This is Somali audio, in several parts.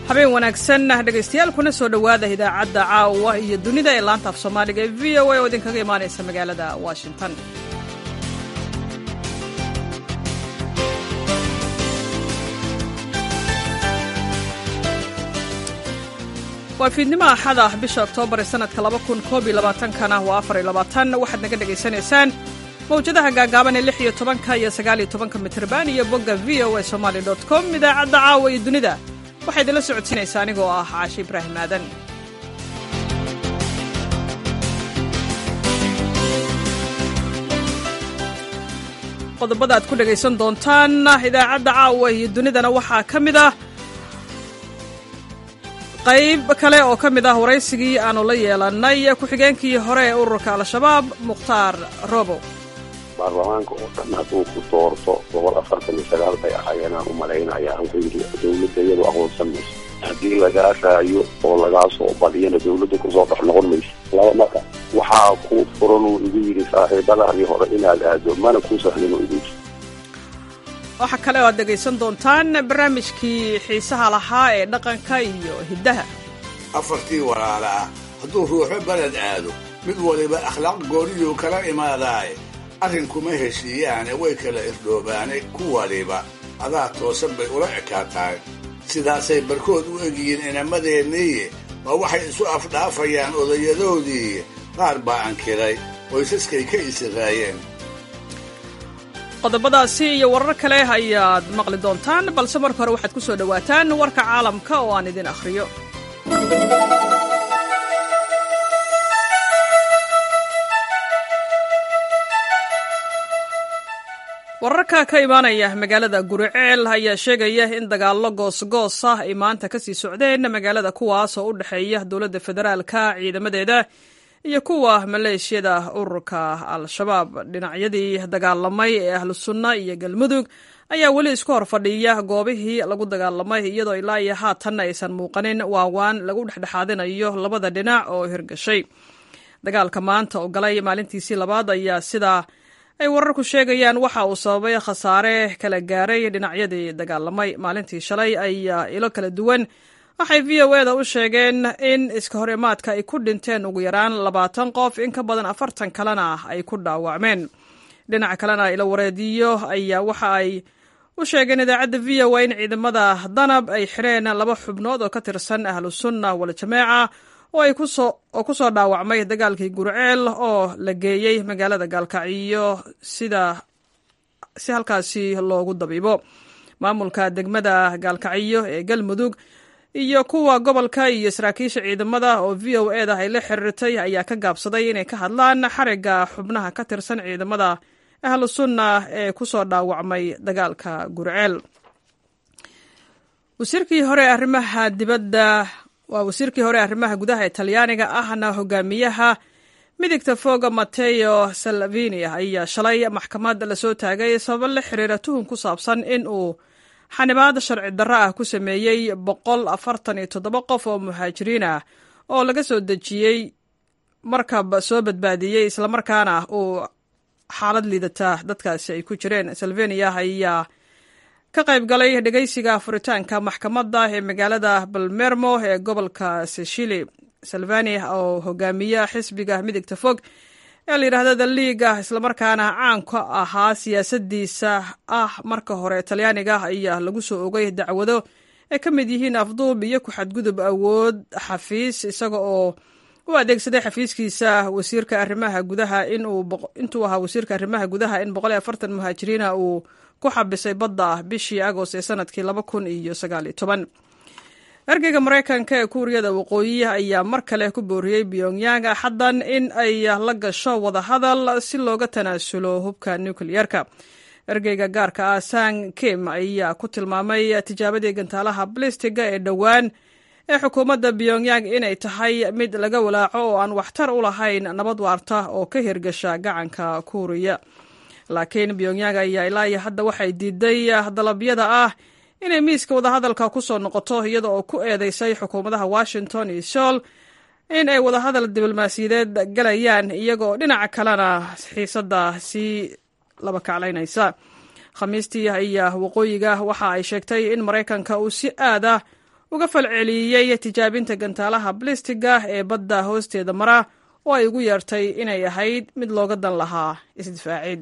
habeen wanaagsan dhegaystayaal kuna soo dhowaada idaacadda caawa iyo dunida ee laanta af soomaaliga ee VOA oo idinkaga imaanaysa magaalada Washington. waa fiidnimo axad ah bisha Oktoobar ee sanadka 2021 waa 24 waxaad naga dhegaysanaysaan mawjadaha gaagaaban ee 16 iyo 19 mitirban iyo bogga voasomali.com. idaacadda caawa iyo dunida waxay idinla socodsiinaysaa anigoo ah Caashi Ibraahim Aadan. qodobada aad ku dhegaysan doontaan idaacadda caawa iyo dunidana waxaa ka mid ah qayb kale oo ka mid ah waraysigii aanu la yeelannay ku-xigeenkii hore ee ururka Al-Shabaab Mukhtaar Robo. baarlamaanka oo dhan hadduu ku doorto 49 bay ahaayeen aan u malaynayaa dowladda iyadoo aqoonsan mayso haddii lagaa raayo oo lagaa soo badiyana dowladda kusoo dhex noqon mayso laba marka waxaa ku furan uu igu yidhi saaxiibadahadii hore inaad aado mana kuu sahlin oo igu jiro. waxaa kale oo aad dhegaysan doontaan barnaamijkii xiisaha lahaa ee dhaqanka iyo hiddaha. afartii walaala ah hadduu ruuxo baled aado mid waliba akhlaaq gooriyuu kala imaadaaye arrinkuma heshiiyaane way kala irdhoobaane ku waliba adaa toosan bay ula ekaataay sidaasay barkood u egyihiin inamadeenniiye waa waxay isu afdhaafayaan odayadoodii qaar baa ankiray qoysaskay ka isiraayeen. qodobadaasi iyo warar kale ayaad maqli doontaan balse marka hore waxaad ku soo dhowaataan warka caalamka oo aan idin akhriyo. wararka ka imaanaya magaalada Guriceel ayaa sheegaya in dagaallo goosgoos ah ay maanta ka sii socdeen magaalada kuwaas oo u dhexeeya dowladda federaalka ciidamadeeda iyo kuwa maleeshiyada ururka Al-Shabaab. dhinacyadii dagaalamay ee ahlu sunna iyo galmudug ayaa weli isku hor fadhiya goobihii lagu dagaalamay iyadoo ilaa iyo haatan aysan muuqanin waawaan lagu dhexdhexaadinayo labada dhinac oo hirgashay. dagaalka maanta oo galay maalintiisii labaad ayaa sidaa ay wararku sheegayaan waxa uu sababay khasaare kala gaaray dhinacyadii dagaalamay. maalintii shalay ayaa ilo kala duwan waxay VOA-da u sheegeen in iska hor imaadka ay ku dhinteen ugu yaraan 20 qof in ka badan 40 kalena ay ku dhaawacmeen. dhinaca kalena ilo wareediyo ayaa waxa ay u sheegeen idaacadda VOA in ciidamada danab ay xireen 2 xubnood oo ka tirsan ahlu sunna wal jamaaca oo ku soo dhaawacmay dagaalkii Guriceel oo la geeyey magaalada Gaalkacyo si halkaasi loogu dabiibo. maamulka degmada Gaalkacyo ee Galmudug iyo kuwa gobolka iyo saraakiisha ciidamada oo VOA-da ay la xiriirtay ayaa ka gaabsaday inay ka hadlaan xariga xubnaha ka tirsan ciidamada ahlu sunna ee ku soo dhaawacmay dagaalka Guriceel. wasiirkii hore arrimaha gudaha ee Talyaaniga ahna hogaamiyaha midigta fooga Matteo Salvini ayaa shalay maxkamad la soo taagay sabab la xiriira tuhun ku saabsan in uu xanibaad sharci darro ah ku sameeyey 147 qof oo muhaajiriin ah oo laga soo dejiyey markab soo badbaadiyey islamarkaana uu xaalad liidata dadkaasi ay ku jireen. Salvini ayaa ka qayb galay dhegaysiga furitaanka maxkamadda ee magaalada Palermo ee gobolka Sicily. Salvini oo hogaamiya xisbiga midigta fog ee la yiraahdo The League islamarkaana caan ka ahaa siyaasadiisa marka hore Talyaaniga ayaa lagu soo ogay dacwado ay ka mid yihiin afduub iyo ku xadgudub awood xafiis isaga oo u adeegsaday xafiiskiisa wasiirka arrimaha gudaha intuu ahaa wasiirka arrimaha gudaha in 140 muhaajiriin uu ku xabisay badda bishii Agost ee sanadkii 2019. ergeyga Mareykanka ee Kuuriyada Waqooyi ayaa mar kale ku booriyey Pyongyang xadan in ay la gasho wada hadal si looga tanaasulo hubka nuclearka. ergeyga gaarka ah Sang Kim ayaa ku tilmaamay tijaabadii gantaalaha ballistiga ee dhowaan ee xukuumadda Pyongyang inay tahay mid laga walaaco oo aan waxtar u lahayn nabad waarta oo ka hirgasha gacanka Kuuriya. laakiin Pyongyang ayaa ilaa iyo hadda waxay diiday dalabyada ah inay miiska wadahadalka ku soo noqoto iyada oo ku eedeysay xukuumadaha Washington iyo Seoul in ay wadahadal diblomaasiyadeed galayaan iyagoo dhinaca kalena xiisadda sii laba kaclaynaysa. khamiistii ayaa waqooyiga waxa ay sheegtay in Mareykanka uu si aad ah uga falceliyey tijaabinta gantaalaha balistiga ee badda hoosteeda mara oo ay ugu yeertay inay ahayd mid looga dan lahaa isdifaacid.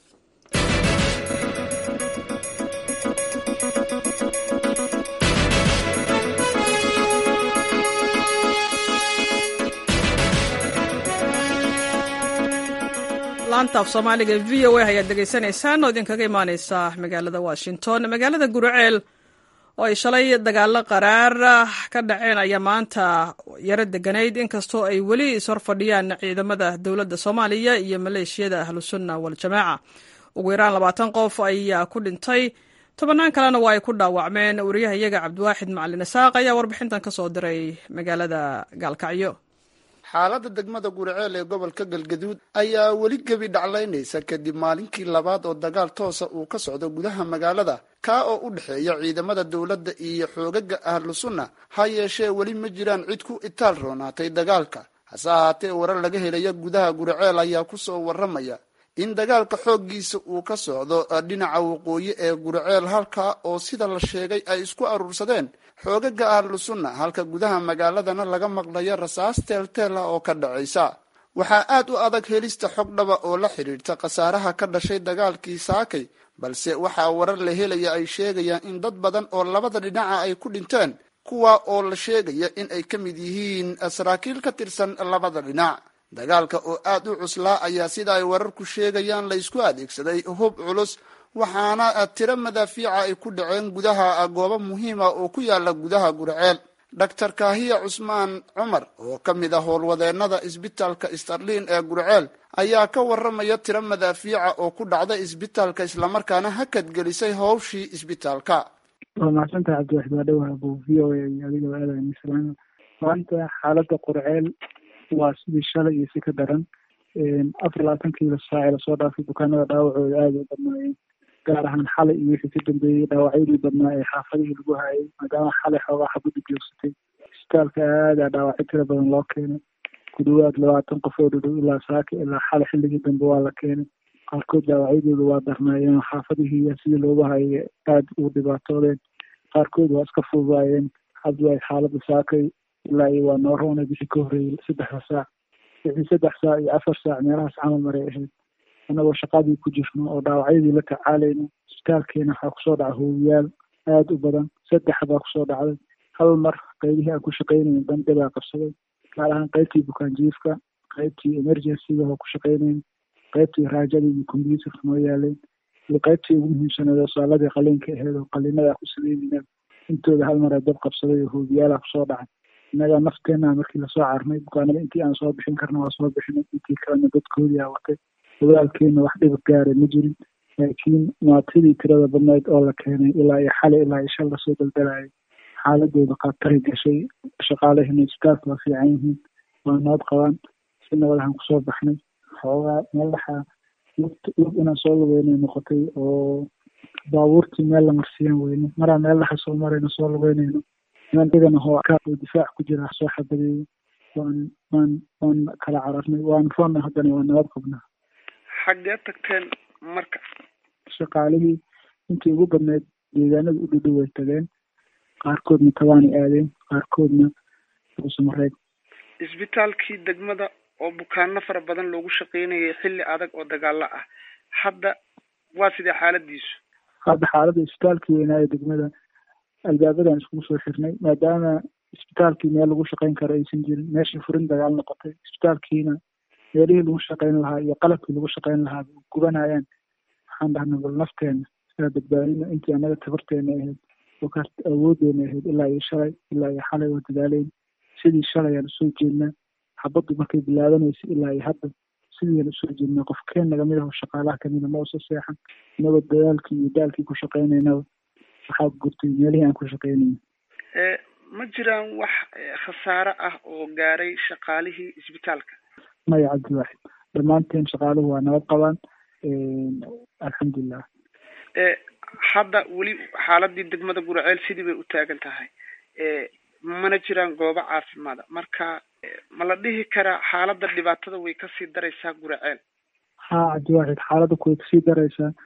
laanta af soomaaliga VOA ayaad degeysanaysaan oo idinkaga imaaneysa magaalada Washington. Magaalada Gurceel oo ay shalay dagaalo qaraar ka dhaceen ayaa maanta yara deganayd inkastoo ay weli ishor fadhiyaan ciidamada dowladda Soomaaliya iyo maleeshiyada Ahlusunna wal Jamaaca. Ugu yaraan 20 qof ayaa ku dhintay, 10 kalena waa ay ku dhaawacmeen. wariyahayaga Cabdiwaaxid Macalin Isaaq ayaa warbixintan ka soo diray magaalada Gaalkacyo. xaaladda degmada Gurceel ee gobolka Galgaduud ayaa weli gebi dhaclaynaysa kadib maalinkii labaad oo dagaal toosa uu ka socdo gudaha magaalada ka oo u dhaxeeya ciidamada dawladda iyo xoogaga Ahlusunna. ha yeeshee weli ma jiraan cid ku itaal roonaatay dagaalka. hase ahaatee warar laga helaya gudaha Gurceel ayaa ku soo waramaya in dagaalka xooggiisa uu ka socdo dhinaca waqooyi ee Gurceel, halka oo sida la sheegay ay isku urursadeen xoogaga Ahlusunna, halka gudaha magaaladana laga maqlayo rasaas teelteel oo ka dhacaysa. waxaa aad u adag helista xog dhaba oo la xiriirta khasaaraha ka dhashay dagaalkii saakay, balse waxaa warar la helaya ay sheegayaan in dad badan oo labada dhinaca ay ku dhinteen, kuwa oo la sheegaya in ay ka mid yihiin saraakiil ka tirsan labada dhinac. dagaalka oo aad u cuslaa ayaa sida ay wararku sheegayaan la isku adeegsaday hub culus, waxaana tiro madaafiica ay ku dhaceen gudaha goobo muhiima oo ku yaala gudaha Gurceel. Dr. Kaahiya Cusmaan Cumar oo ka mid ah howlwadeenada isbitaalka Starlin ee Gurceel ayaa ka waramaya tiro madaafiica oo ku dhacday isbitaalka islamarkaana hakad gelisay howshii isbitaalka. waa mahadsantahay Cabdiwaaxid, waa dhawaa VOA adiga aadayna salaam. maanta xaaladda Gurceel waa sidii shalay iyo si ka daran. 24 saac lasoo dhaafay bukaanada dhaawacooda aad u badnaayeen, gaar ahaan xalay iyo wixii ka dambeeyey dhaawacyadii badnaa ee xaafadihii lagu hayay, maadaama xalay xoogaa xabaddu joogsatay. isbitaalka aadaa dhaawacyo tiro badan loo keenay, ku dhawaad 20 qof oo dhudhow ilaa saaka ilaa xalay xilligii dambe waa la keenay. qaarkood dhaawacyadooda waa darnaayeen, xaafadihii sidii loogu hayay aad ugu dhibaatoodeen, qaarkood waa iska fududaayeen. Cabdiwaaxid, xaaladda saakay ilaa iyo waa noo roonay bixi ka horreeyay 3 saac, wixii 3 saac iyo 4 saac meelahaas camal maray ahayd. anagoo shaqadii ku jirno oo dhaawacyadii la tacaalayno, isbitaalkeena waxaa kusoo dhaca hoowiyaal aad u badan. 3 baa kusoo dhacday hal mar. qaybihii aan ku shaqaynayn dande baa qabsaday, gaar ahaan qaybtii bukaanjiifka, qaybtii emergencyga oo ku shaqaynayn, qaybtii raajadii iyo computerka noo yaaleen, iyo qaybtii ugu muhiimsaneed oo saaladii qaliinka ahayd oo qaliinada ku sameynayna. intooda hal mar dab qabsaday oo hoowiyaala kusoo dhacay. innaga nafteena markii lasoo carnay bukaanada intii aan soo bixin karna waa soo bixinay, intii kalena dadkoodii aa watay. dadaalkeena wax dhib gaara ma jirin, laakiin maatidii tirada badnayd oo la keenay ilaa iyo xalay ilaa iyo shal lasoo daldalayay xaaladooda khatari gashay. shaqaalehena isbitaalka waa fiican yihiin, waa nabad qabaan, si nabadahan kusoo baxnay. xoogaa meel dhaxaa lug inaan soo lugeynay noqotay oo baabuurtii meel la marsiiyan weyne, maraa meel dhaxa soo marayno soo lugeynayno, mandhigana oo difaac ku jira soo xabadeeyey. waan kala cararnay, waan roonna haddana waa nabad qabnaa. xaggee tagteen marka? shaqaalihii intii ugu badneyd deegaanada u dhudhow way tageen, qaarkoodna tabaanay aadeen, qaarkoodna usamareeg. isbitaalkii degmada oo bukaano fara badan loogu shaqaynayay xilli adag oo dagaalo ah, hadda waa sidee xaaladiisu? hadda xaaladda isbitaalkii weynaa ee degmada albaabadan iskugu soo xirnay, maadaama isbitaalkii meel lagu shaqayn karo aysan jirin, meeshii furin dagaal noqotay. isbitaalkiina meelihii lagu shaqayn lahaa iyo qalabkii lagu shaqayn lahaa gubanayaan. waxaan dhahnay bal nafteena sidaa badbaadino, intii annaga tabarteena ahayd oo awoodeena ahayd. ilaa iyo shalay ilaa iyo xalay waa dadaaleyn, sidii shalayaan usoo jeednaa. xabaddu markay bilaabanaysa ilaa iyo hadda sidiian usoo jeednaa. qofkeen nagamid ah oo shaqaalaha kamida ma usa seexan, inagoo dadaalkii iyo daalkii ku shaqaynaynaba waxaa gurtay meelihii aan ku shaqaynayna. ma jiraan wax khasaare ah oo gaaray shaqaalihii isbitaalka? maya Cabdiwaaxid, dhammaanteen shaqaaluhu waa nabad qabaan, alxamdulilah. hadda weli xaaladii degmada Gurceel sidii bay u taagan tahay, mana jiraan goobo caafimaada. marka ma la dhihi karaa xaaladda dhibaatada way kasii daraysaa Gurceel? ha Cabdiwaaxid, xaaladda way kasii daraysaa.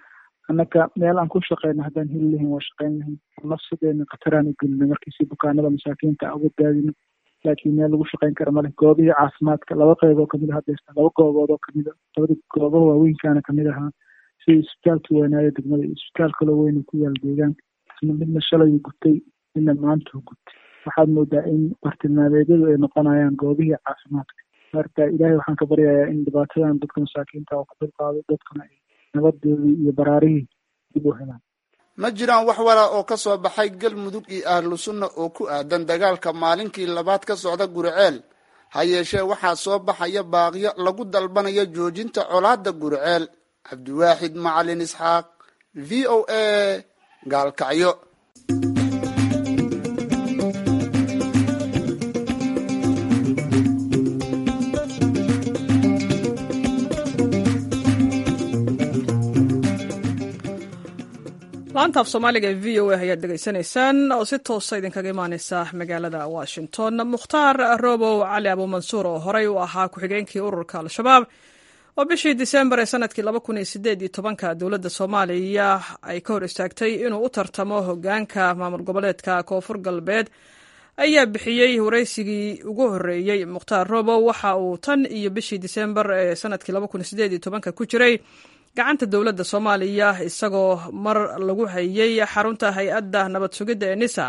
annaka meel aan ku shaqeyno haddaan heli lahayn waa shaqeyn lahayn nafsadeena khataraan u gelina markiisi bukaanada masaakiinta uga daadino laakiin meel lagu shaqeyn kara male goobihii caafimaadka 2 qeybood kamid ah hadda 2 goobood oo kamid ah 2 goobood waaweynkaana kamid ahaa sida isbitaalka weynaayo degmada iyo isbitaalka kaloo weyn ku yaal deegaanka midna shalay gubtay midna maanta gubtay waxaad moodaa in bartilmaameedyadu ay noqonayaan goobihii caafimaadka marka ilaahay waxaan ka baryayaa in dhibaatadan dadka masaakiinta oo ka dulqaado dadkana ay nabadoodii iyo baraarihii dib u helaan ma jiraan wax wara oo ka soo baxay galmudug iyo ahlu sunna oo ku aadan dagaalka maalinkii labaad ka socda Guriceel ha yeeshee waxaa soo baxaya baaqyo lagu dalbanayo joojinta colaadda Guriceel Cabdiwaaxid Macalin Isxaaq VOA Gaalkacyo laanta af soomaaliga ee VOA ayaad dhegaysanaysaan oo si toosa idinkaga imaaneysa magaalada Washington. Mukhtaar Robow Cali Abumansuur oo horey u ahaa ku-xigeenkii ururka Al-Shabaab oo bishii Diseembar ee sanadkii 2018 dowladda Soomaaliya ay ka hor istaagtay inuu u tartamo hoggaanka maamul goboleedka Koonfur Galbeed ayaa bixiyey wareysigii ugu horeeyay. Mukhtaar Robow waxa uu tan iyo bishii Diseembar ee sanadkii 2018 ku jiray gacanta dowladda Soomaaliya isagoo mar lagu hayay xarunta hay'adda nabad sugidda ee NISA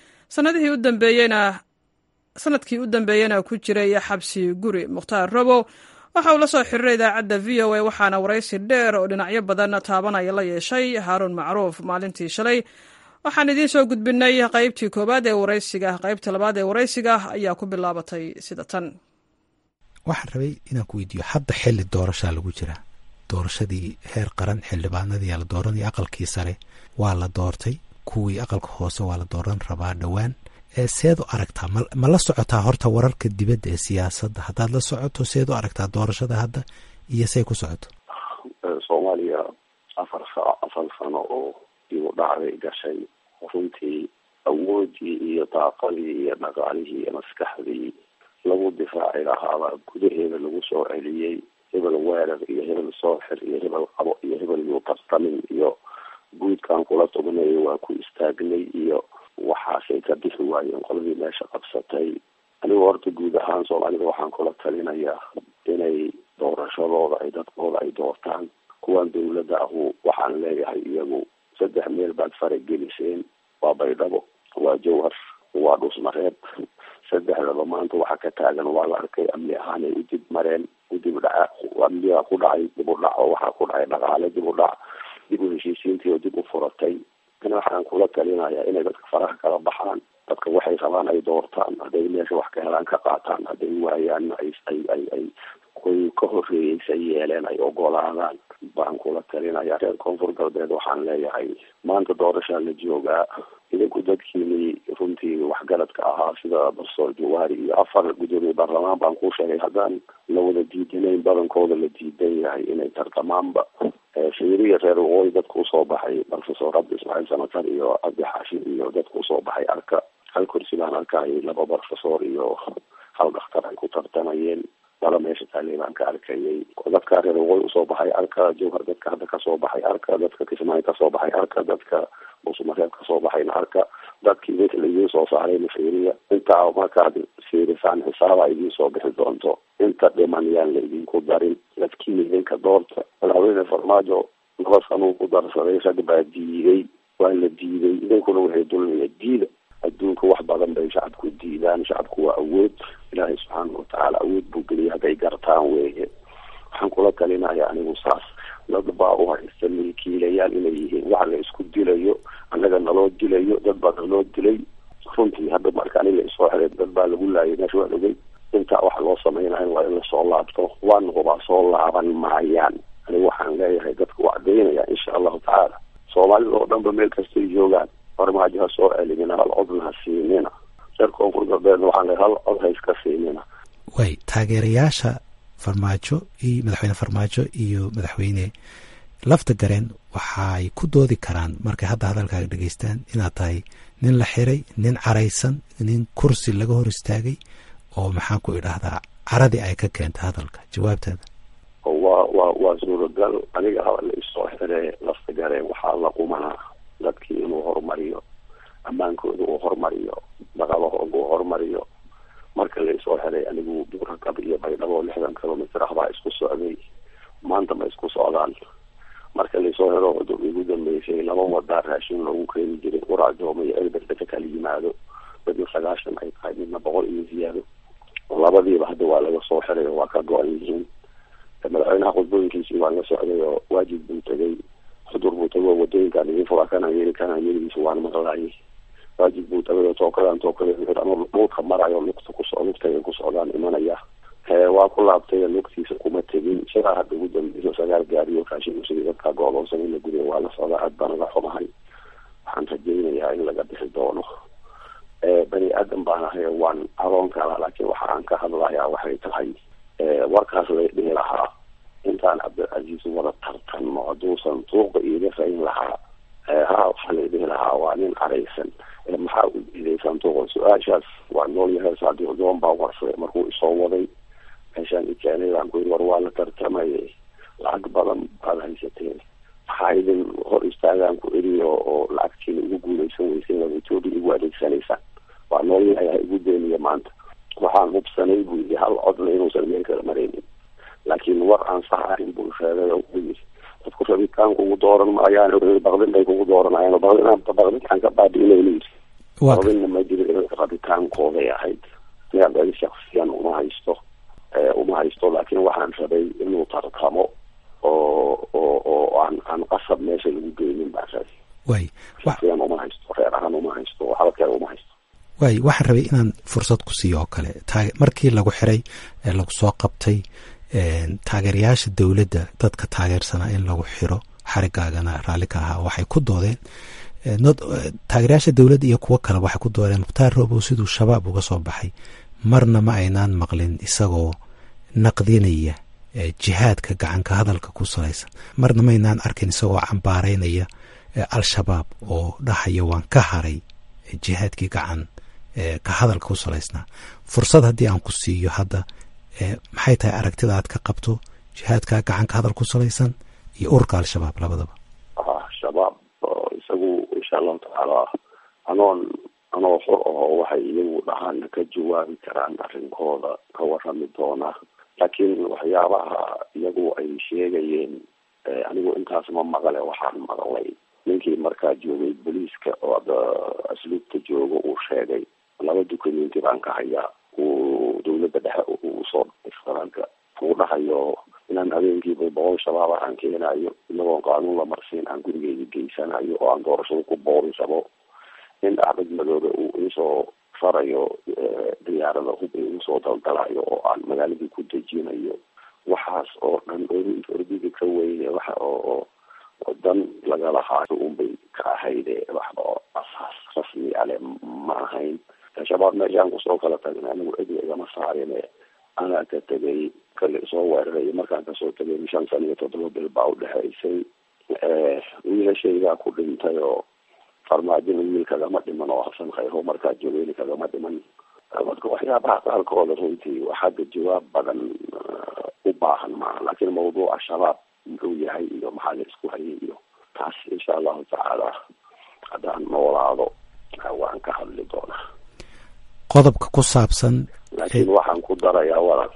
sanadkii u dambeeyana ku jiray xabsi guri. Mukhtaar Robow waxa uu la soo xiriiray idaacadda VOA waxaana wareysi dheer oo dhinacyo badan taabanaya la yeeshay Haaruun Macruuf maalintii shalay. waxaan idiin soo gudbinay qaybtii koobaad ee wareysiga. qaybta labaad ee wareysiga ayaa ku bilaabatay sida tan. waxaan rabay inaan ku weydiiyo hadda xilli doorashaa lagu jira doorashadii heer qaran xildhibaanadii la dooranaya aqalkii sare waa la doortay kuwii aqalka hoose waa la dooran rabaa dhowaan seed u aragtaa ma la socotaa horta wararka dibadda ee siyaasadda haddaad la socoto seed u aragtaa doorashada hadda iyo say ku socoto Soomaaliya 4 sano oo dib u dhacday gashay runtii awoodii iyo daaqadii iyo dhaqaalihii iyo maskaxdii lagu difaaci lahaaba gudaheeda lagu soo celiyey hebel weerar iyo hebel sooxir iyo hebel qabo iyo hebel yuu tartamin iyo guudkan kula tubanayo waa ku istaagnay iyo waxaasay ka bixi waayeen qoladii meesha qabsatay. anigu horta guud ahaan Soomaalida waxaan kula talinayaa inay doorashadooda ay dadkooda ay doortaan. kuwan dowladda ahu waxaan leeyahay iyagu 3 meel baad farageliseen, waa Baydhabo, waa Jowhar, waa Dhuusmareeb. 3daba maanta waxa ka taagan waa la arkay amni ahaan ay u dib mareen u dib dhaca amniga ku dhacay dib u dhaco waxa ku dhacay dhaqaale dib u dhac dib u heshiisiintii oo dib u furatay. kana waxaan kula talinayaa inay dadka faraha kala baxaan, dadka waxay rabaan ay doortaan, hadday meesha wax ka helaan ka qaataan, hadday waayaan ay kuwii ka horreeyay yeeleen ay ogolaadaan. baan kula talinayaa reer Koonfur Galbeed waxaan leeyahay maanta doorasha la joogaa idinku dadkii runtii waxgaradka ahaa sida Barsool Jawaari iyo 4 gudoomiye baarlamaan baan ku sheegay haddaan la wada diidanayn badankooda la diidan yahay inay tartamaanba shiriya reer waqooyi dadku soo baxay Professor Abdi Ismail Samatar iyo Abdi Xaashim iyo dadku soo baxay arka hal kursi baan arkay 2 professor iyo hal dhakhtar ay ku tartamayeen wala meesha taaliban ka arkayay dadka reer waqooyi soo baxay arka Jowhar dadka hadda ka soo baxay arka dadka Kismaayo ka soo baxay arka dadka Dhuusmareeb ka soo baxay arka dadkii inta la soo saaray shiriya inta markaad fiirisaan xisaaba idin soo bixi doonto inta dhimanayaan la idinku darin dadkii idinka doorta walaalaha farmaajo laba sano ku darsaday sadbaa diiday waa la diiday idinkuna waxay dulmiya diida adduunka wax badan bay shacabku diidaan. shacabku waa awood ilaahay subxaanahu watacaala awood buu geliyay hadday gartaan weeye. waxaan kula talinayaa anigu saas dad baa u haysta milkiilayaal inay yihiin wax la isku dilayo annaga naloo dilayo dad baa naloo dilay runtii hadda marka aniga isoo xiray dad baa lagu laayay meesha waa dhogay intaa wax loo samaynayo waa in la soo laabto waan hubaa soo laaban maayaan. anigu waxaan leeyahay dadku waa daynaya insha allahu tacaala Soomaalida oo dhanba meel kastay joogaan farmaajo soo celinina hal codna siinina reer Koonfur Galbeed waxaan leeyahay hal cod hayska siinina. way taageerayaasha farmaajo iyo madaxweyne farmaajo iyo madaxweyne lafta gareen waxay ku doodi karaan markay hadda hadalkaaga dhageystaan inaad tahay nin la xiray, nin caraysan, nin kursi laga hor istaagay oo maxaan ku idhaahdaa caradii ay ka keentay hadalka jawaabteeda. waa suuragal. aniga la isoo xire lafta gare waxaa la qumanaa dadkii inuu horumariyo, ammaankooda uu horumariyo, dhaqaalahooda uu horumariyo. marka la isoo xiray anigu buurakab iyo baydhabo 60 kilomitr baa isku socday, maanta ma isku socdaan. marka la isoo xiro ugu dambeysay 2 wada raashin loogu keeni jiray uraajooma iyo elbert ka kala yimaado, dadna 90 ay tahay, midna 100 iyo ziyaado. labadiiba hadda waa laga soo xiray, waa ka go-an yihiin. madaxweynaha qodbooyinkiisii waa la socday oo waajib buu tagay, xudur buu tagay, wadooyinkaan idin furaa kana yeligiisa waana maqlaayay. waajib buu tagay oo tookadaan dhulka marayo lugta ku socdaan imanaya. waa ku laabtay lugtiisa kuma tegin. sidaa hadda ugu dambeyso 9 gaariyo raashin usii dadkaa go'doonsan in la guday waa la socdaa. aad baan uga xumahay. waxaan rajaynayaa in laga bixi doono. bani aadan baan ahay, waan aroon kala, laakiin waxa aan ka hadlayaa waxay tahay warkaas la dhihi lahaa intaan cabdilcasiis wada tartanno hadduusan tuuqa iiga rayn lahaa waxaa la dhihi lahaa waa nin caraysan. maxaa u diiday santuuqa? su-aashaas waa nool yahay. saadiq doon baa warsay markuu isoo waday meeshaan ikeenay baan ku yiri war waa la tartamayay, lacag badan baad haysateen, maxaa idin hor istaagaan ku iri oo lacagtiina ugu guulaysan weyseen oo Ethiopia ugu adeegsanaysaan? waa nool yahay ugu deeniya maanta. waxaan hubsanay buu yidhi hal codna inuusan meel kala maraynin, laakiin war aan sax ahayn buu sheegay oo ku yidhi dadku rabitaanku ugu dooran maayaan, baqdin bay kugu dooranayaan, baqdinkaan ka baabi'inayna yidhi. baqdinna ma jiro, rabitaankooday ahayd. aniga shaksiyan uma haysto laakiin waxaan rabay inuu tartamo oo aan qasab meesha lagu geynin baan rabay. shaksiyan uma haysto, reer ahaan uma haysto, waxba uma haysto. waxaan rabay inaan fursad ku siiyo oo kale. markii lagu xiray lagu soo qabtay taageerayaasha dowladda, dadka taageersanaa in lagu xiro, xarigaagana raalli ka ahaa, waxay ku doodeen taageerayaasha dowladda iyo kuwo kale waxay ku doodeen mukhtaar roobow siduu shabaab uga soo baxay marna ma aynaan maqlin isagoo naqdinaya jihaadka gacanka hadalka ku salaysan, marna ma aynaan arkin isagoo cambaaraynaya al-shabaab oo dhahaya waan ka haray jihaadkii gacan ka hadalka ku salaysnaa. fursad haddii aan ku siiyo hadda, maxay tahay aragtida aad ka qabto jihaadka gacan ka hadal ku salaysan iyo ururka al-shabaab labadaba? shabaab isagu insha allahu tacaala anoo xor aho waxay iyagu dhahaan ka jawaabi karaan arrinkooda ka warrami doona. laakiin waxyaabaha iyagu ay sheegayeen anigu intaas ma maqle. waxaan maqlay ninkii markaa joogay booliiska oo asluubta jooga uu sheegay 2 dukumenti baan ka hayaa uu dowladda dhexe uu soo istaranka uu dhahayo inaan habeenkiiba 100 shabaab aan keenayo, inagoon qaanuun la marsiin aan gurigeyga geysanayo oo aan doorashada ku boorisabo, in Axmed Madoobe uu isoo farayo diyaarada hub uu soo daldalayo oo aan magaaladii ku dejinayo. waxaas oo dhan ordiga ka weyne waxa oo dan lagala haayo unbay ka ahayde wax oo asaas rasmi ale ma ahayn. shabaab meeshaan kusoo kala tagna anigu cidi igama saarine anaa ka tegay kale soo weeraray. markaan kasoo tegay 5 sano iyo 7 bil baa udhexaysay. wiilashaygaa ku dhintay oo farmaajina wiil kagama dhiman oo Xasan Khayro markaa joogayna kagama dhiman. marka waxyaabaha qaarkooda runtii waxaada jawaab badan u baahan maaha, laakiin mawduuca shabaab muxuu yahay iyo maxaa la isku hayay iyo taas insha allahu tacaala haddaan noolaado waan ka hadli doonaa. qodobka ku saabsan laakiin waxaan ku darayaa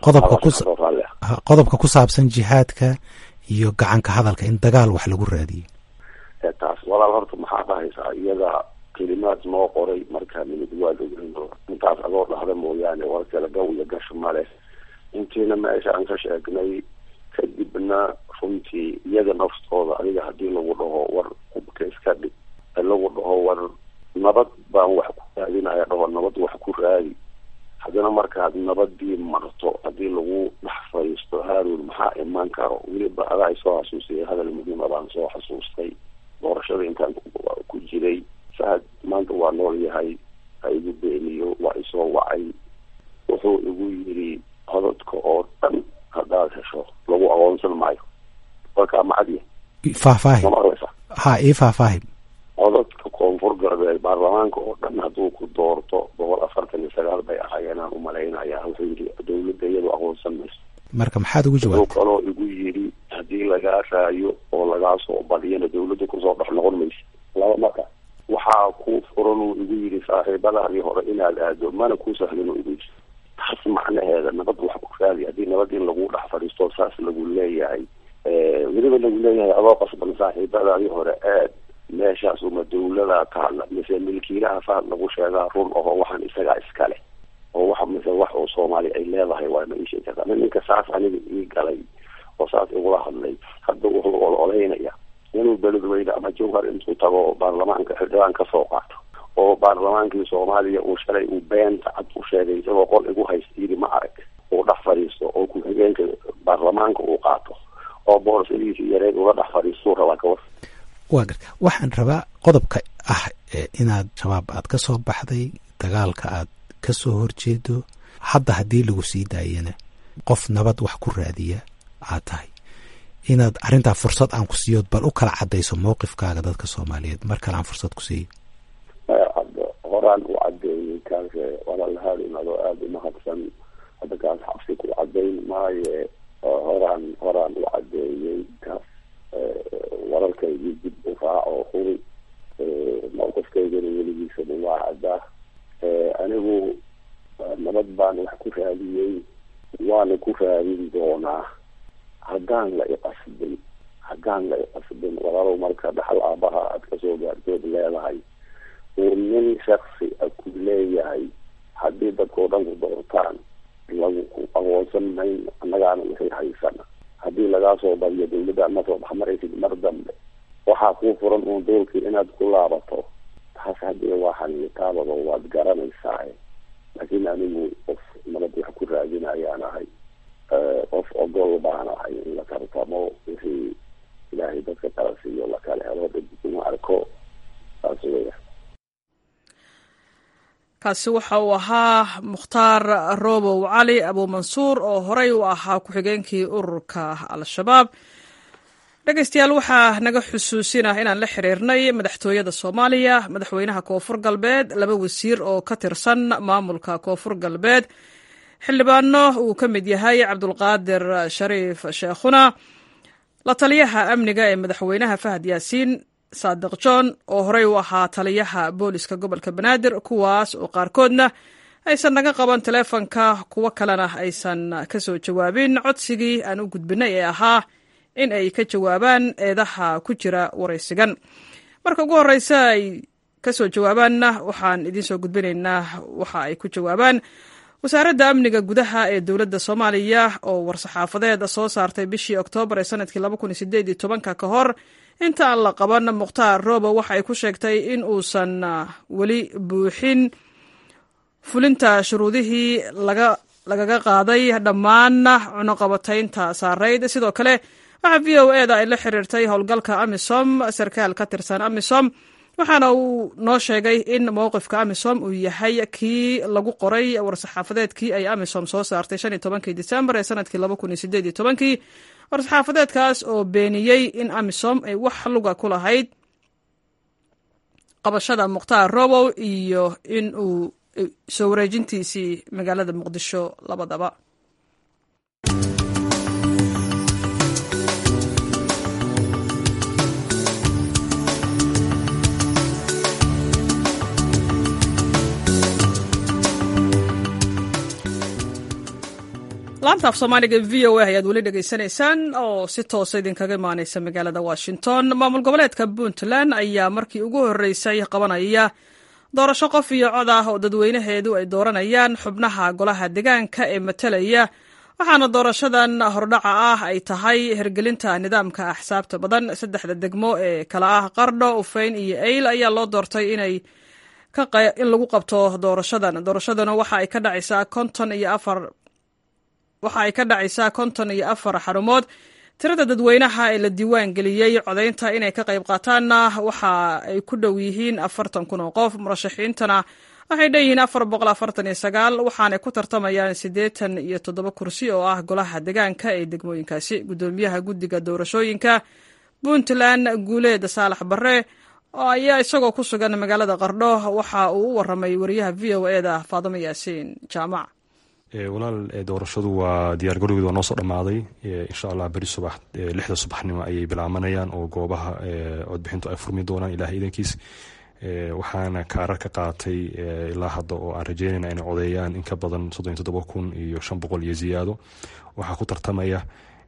qodobka ku saabsan jihaadka iyo gacanka hadalka in dagaal wax lagu raadiyo. taas walaal horta maxaa dhahaysaa iyada kelimaad noo qoray markaa nimid waa logeyno intaas adoo dhahda mooyaane war kala gaw iyo gash male. intiina meesha aan ka sheegnay kadibna runtii iyaga naftooda adiga haddii lagu dhaho war hubka iska dhig, lagu dhaho war nabad baan wax ku raadinaya, dhaho nabad wax ku raadi, haddana markaad nabadii marto haddii lagu dhex fadhiisto haaruun maxaa iman karo? weliba adaa soo xasuusiyay hadal muhiima baan soo xasuustay. doorashada intaan ku jiray saad maanta waa nool yahay, ha igu beeniyo, waa isoo wacay, wuxuu igu yiri codadka oo dhan haddaad hesho lagu aqoonsan maayo. warkaa macadiya faahfaahin codadka koonfur galbeed baarlamaanka oo dhan hadduu ku doorto 149 bay ahaayeen aan umalaynaya. wuxuu yidhi dowladda iyadu aqoonsan mayso. marka maxaad ugu jawaabtay? kaloo igu yidhi haddii lagaa raayo oo lagaa soo badiyana dawladda kusoo dhex noqon maysa. laba marka waxaa ku furan uu igu yidhi saaxiibadaadii hore inaad aado mana ku sahlin igu yidhi. taas macnaheeda nabad wax ku raadi haddii nabad in lagu dhex fadhiisto saas lagu leeyahay weliba lagu leeyahay adoo qasban saaxiibadaadii hore aad meeshaas uma dawlada taala mise milkiilaha fahad lagu sheegaa run aho waxaan isagaa iskale oo waxa mise wax oo Soomaali ay leedahay waa ma isha ka ninka saas aniga ii galay oo saas igula hadlay hadda wuxuu oleynaya inuu beledweyne ama jawhar intuu tago baarlamaanka xildhibaan ka soo qaato oo baarlamaankii Soomaaliya uu shalay uu beenta cad u sheegay isagoo qol igu haystay ma arag oo dhex fadhiisto oo ku xigeenka baarlamaanka uu qaato oo boorsadii yareed uga dhex fadhiisto raba ka war. waxaan rabaa qodobka ah inaad shabaab aad ka soo baxday dagaalka aad ka soo horjeedo hadda haddii lagu sii daayana qof nabad wax ku raadiya aad tahay inaad arrintaa fursad aan ku siiyo bal u kala cadayso mowqifkaaga dadka Soomaaliyeed mar kale aan fursad ku siiyo. horaan u cadeeyay kaas walaalahaad inadoo aada u mahadsan hadda kaas xabsi ku cadeyn maaye horaan u cadeeyey kaas wararkaygii dib u raaco huri mowqifkaygana weligiisa waa caddaa. anigu nabad baan wax ku raadiyey waana ku raadin doonaa haddaan la iqasbin walaalow marka dhaxal aabaha aad kasoo gaartood leedahay uu nin shaksi a ku leeyahay haddii dadkao dhan ku doortaan lagu aqoonsan mayn annagaana wixii haysana haddii lagaa soo badiyo dawladda ma soo baxmaraysid mar dambe waxaa kuu furan uun doolkii inaad ku laabato taas haddii waa xaniitaabado waad garanaysaa. laakiin anigu qof nabad wax ku raadinayaan ahay qof ogol baan ahay in la tartamo wixii ilaahay dadka kala siiyo la kala helo dadkuma arko taas weya. kaasi waxa uu ahaa Mukhtaar Roobow Cali Abuumansuur oo horey u ahaa ku-xigeenkii ururka Al-Shabaab. dhegaystayaal waxaa naga xusuusinah inaan la xiriirnay madaxtooyada Soomaaliya, madaxweynaha Koonfur Galbeed, 2 wasiir oo ka tirsan maamulka Koonfur Galbeed, xildhibaano uu ka mid yahay Cabdulqaadir Shariif Sheekhuna, la taliyaha amniga ee madaxweynaha Fahad Yaasiin, Saadiq John oo horey u ahaa taliyaha booliska gobolka Banaadir, kuwaas oo qaarkoodna aysan naga qaban taleefanka, kuwa kalena aysan ka soo jawaabin codsigii aan u gudbinay ee ahaa in ay ka jawaabaan eedaha ku jira waraysigan. marka ugu horeysa ay ka soo jawaabaanna waxaan idiin soo gudbinaynaa waxa ay ku jawaabaan. wasaaradda amniga gudaha ee dowladda Soomaaliya oo war-saxaafadeed soo saartay bishii Oktoobar ee sanadkii 2018 ka hor inta aan la qaban Mukhtaar Roobow waxa ay ku sheegtay in uusan weli buuxin fulinta shuruudihii lagaga qaaday dhammaan cunaqabataynta saarayd. sidoo kale waxaa VOA-da ay la xiriirtay howlgalka AMISOM, sarkaal ka tirsan AMISOM, waxaana uu noo sheegay in mowqifka AMISOM uu yahay kii lagu qoray war-saxaafadeedkii ay AMISOM soo saartay 15 Diseembar ee sanadkii 2018. war-saxaafadeedkaas oo beeniyey in AMISOM ay wax luga ku lahayd qabashada Mukhtaar Roobow iyo in uu soo wareejintiisii magaalada Muqdisho labadaba. laanta af Soomaaliga VOA ayaad weli dhegaysanaysaan oo si toosa idinkaga imaanaysa magaalada Washington. maamul goboleedka Puntland ayaa markii ugu horeysay qabanaya doorasho qof iyo cod ah oo dadweynaheedu ay dooranayaan xubnaha golaha deegaanka ee matalaya, waxaana doorashadan hordhaca ah ay tahay hirgelinta nidaamka axsaabta badan. 3 degmo ee kala ah Qardho, Ufeyn iyo Eyl ayaa loo doortay in lagu qabto doorashadana waxa ay ka dhacaysaa 54 xarumood. tirada dadweynaha ee la diiwaan geliyey codaynta inay ka qayb qaataanna waxa ay ku dhow yihiin 40,000 oo qof. murashaxiintana waxay dheeyihiin 449, waxaanay ku tartamayaan 87 kursi oo ah golaha deegaanka ee degmooyinkaasi. gudoomiyaha guddiga doorashooyinka Puntland Guuleed Saalax Barre oo ayaa isagoo ku sugan magaalada Qardho waxa uu u waramay wariyaha VOA-da Faadimo Yaasiin Jaamac. walaal doorashadu waa diyaargarowgeed waa noo soo dhammaaday insha allah beri subax 6 subaxnimo ayay bilaabanayaan oo goobaha codbixintu ay furmi doonaan ilaahay idankiis waxaana kaarar ka qaatay ilaa hadda oo aan rajeynayna inay codeeyaan in ka badan 37,500 iyo ziyaado waxaa ku tartamaya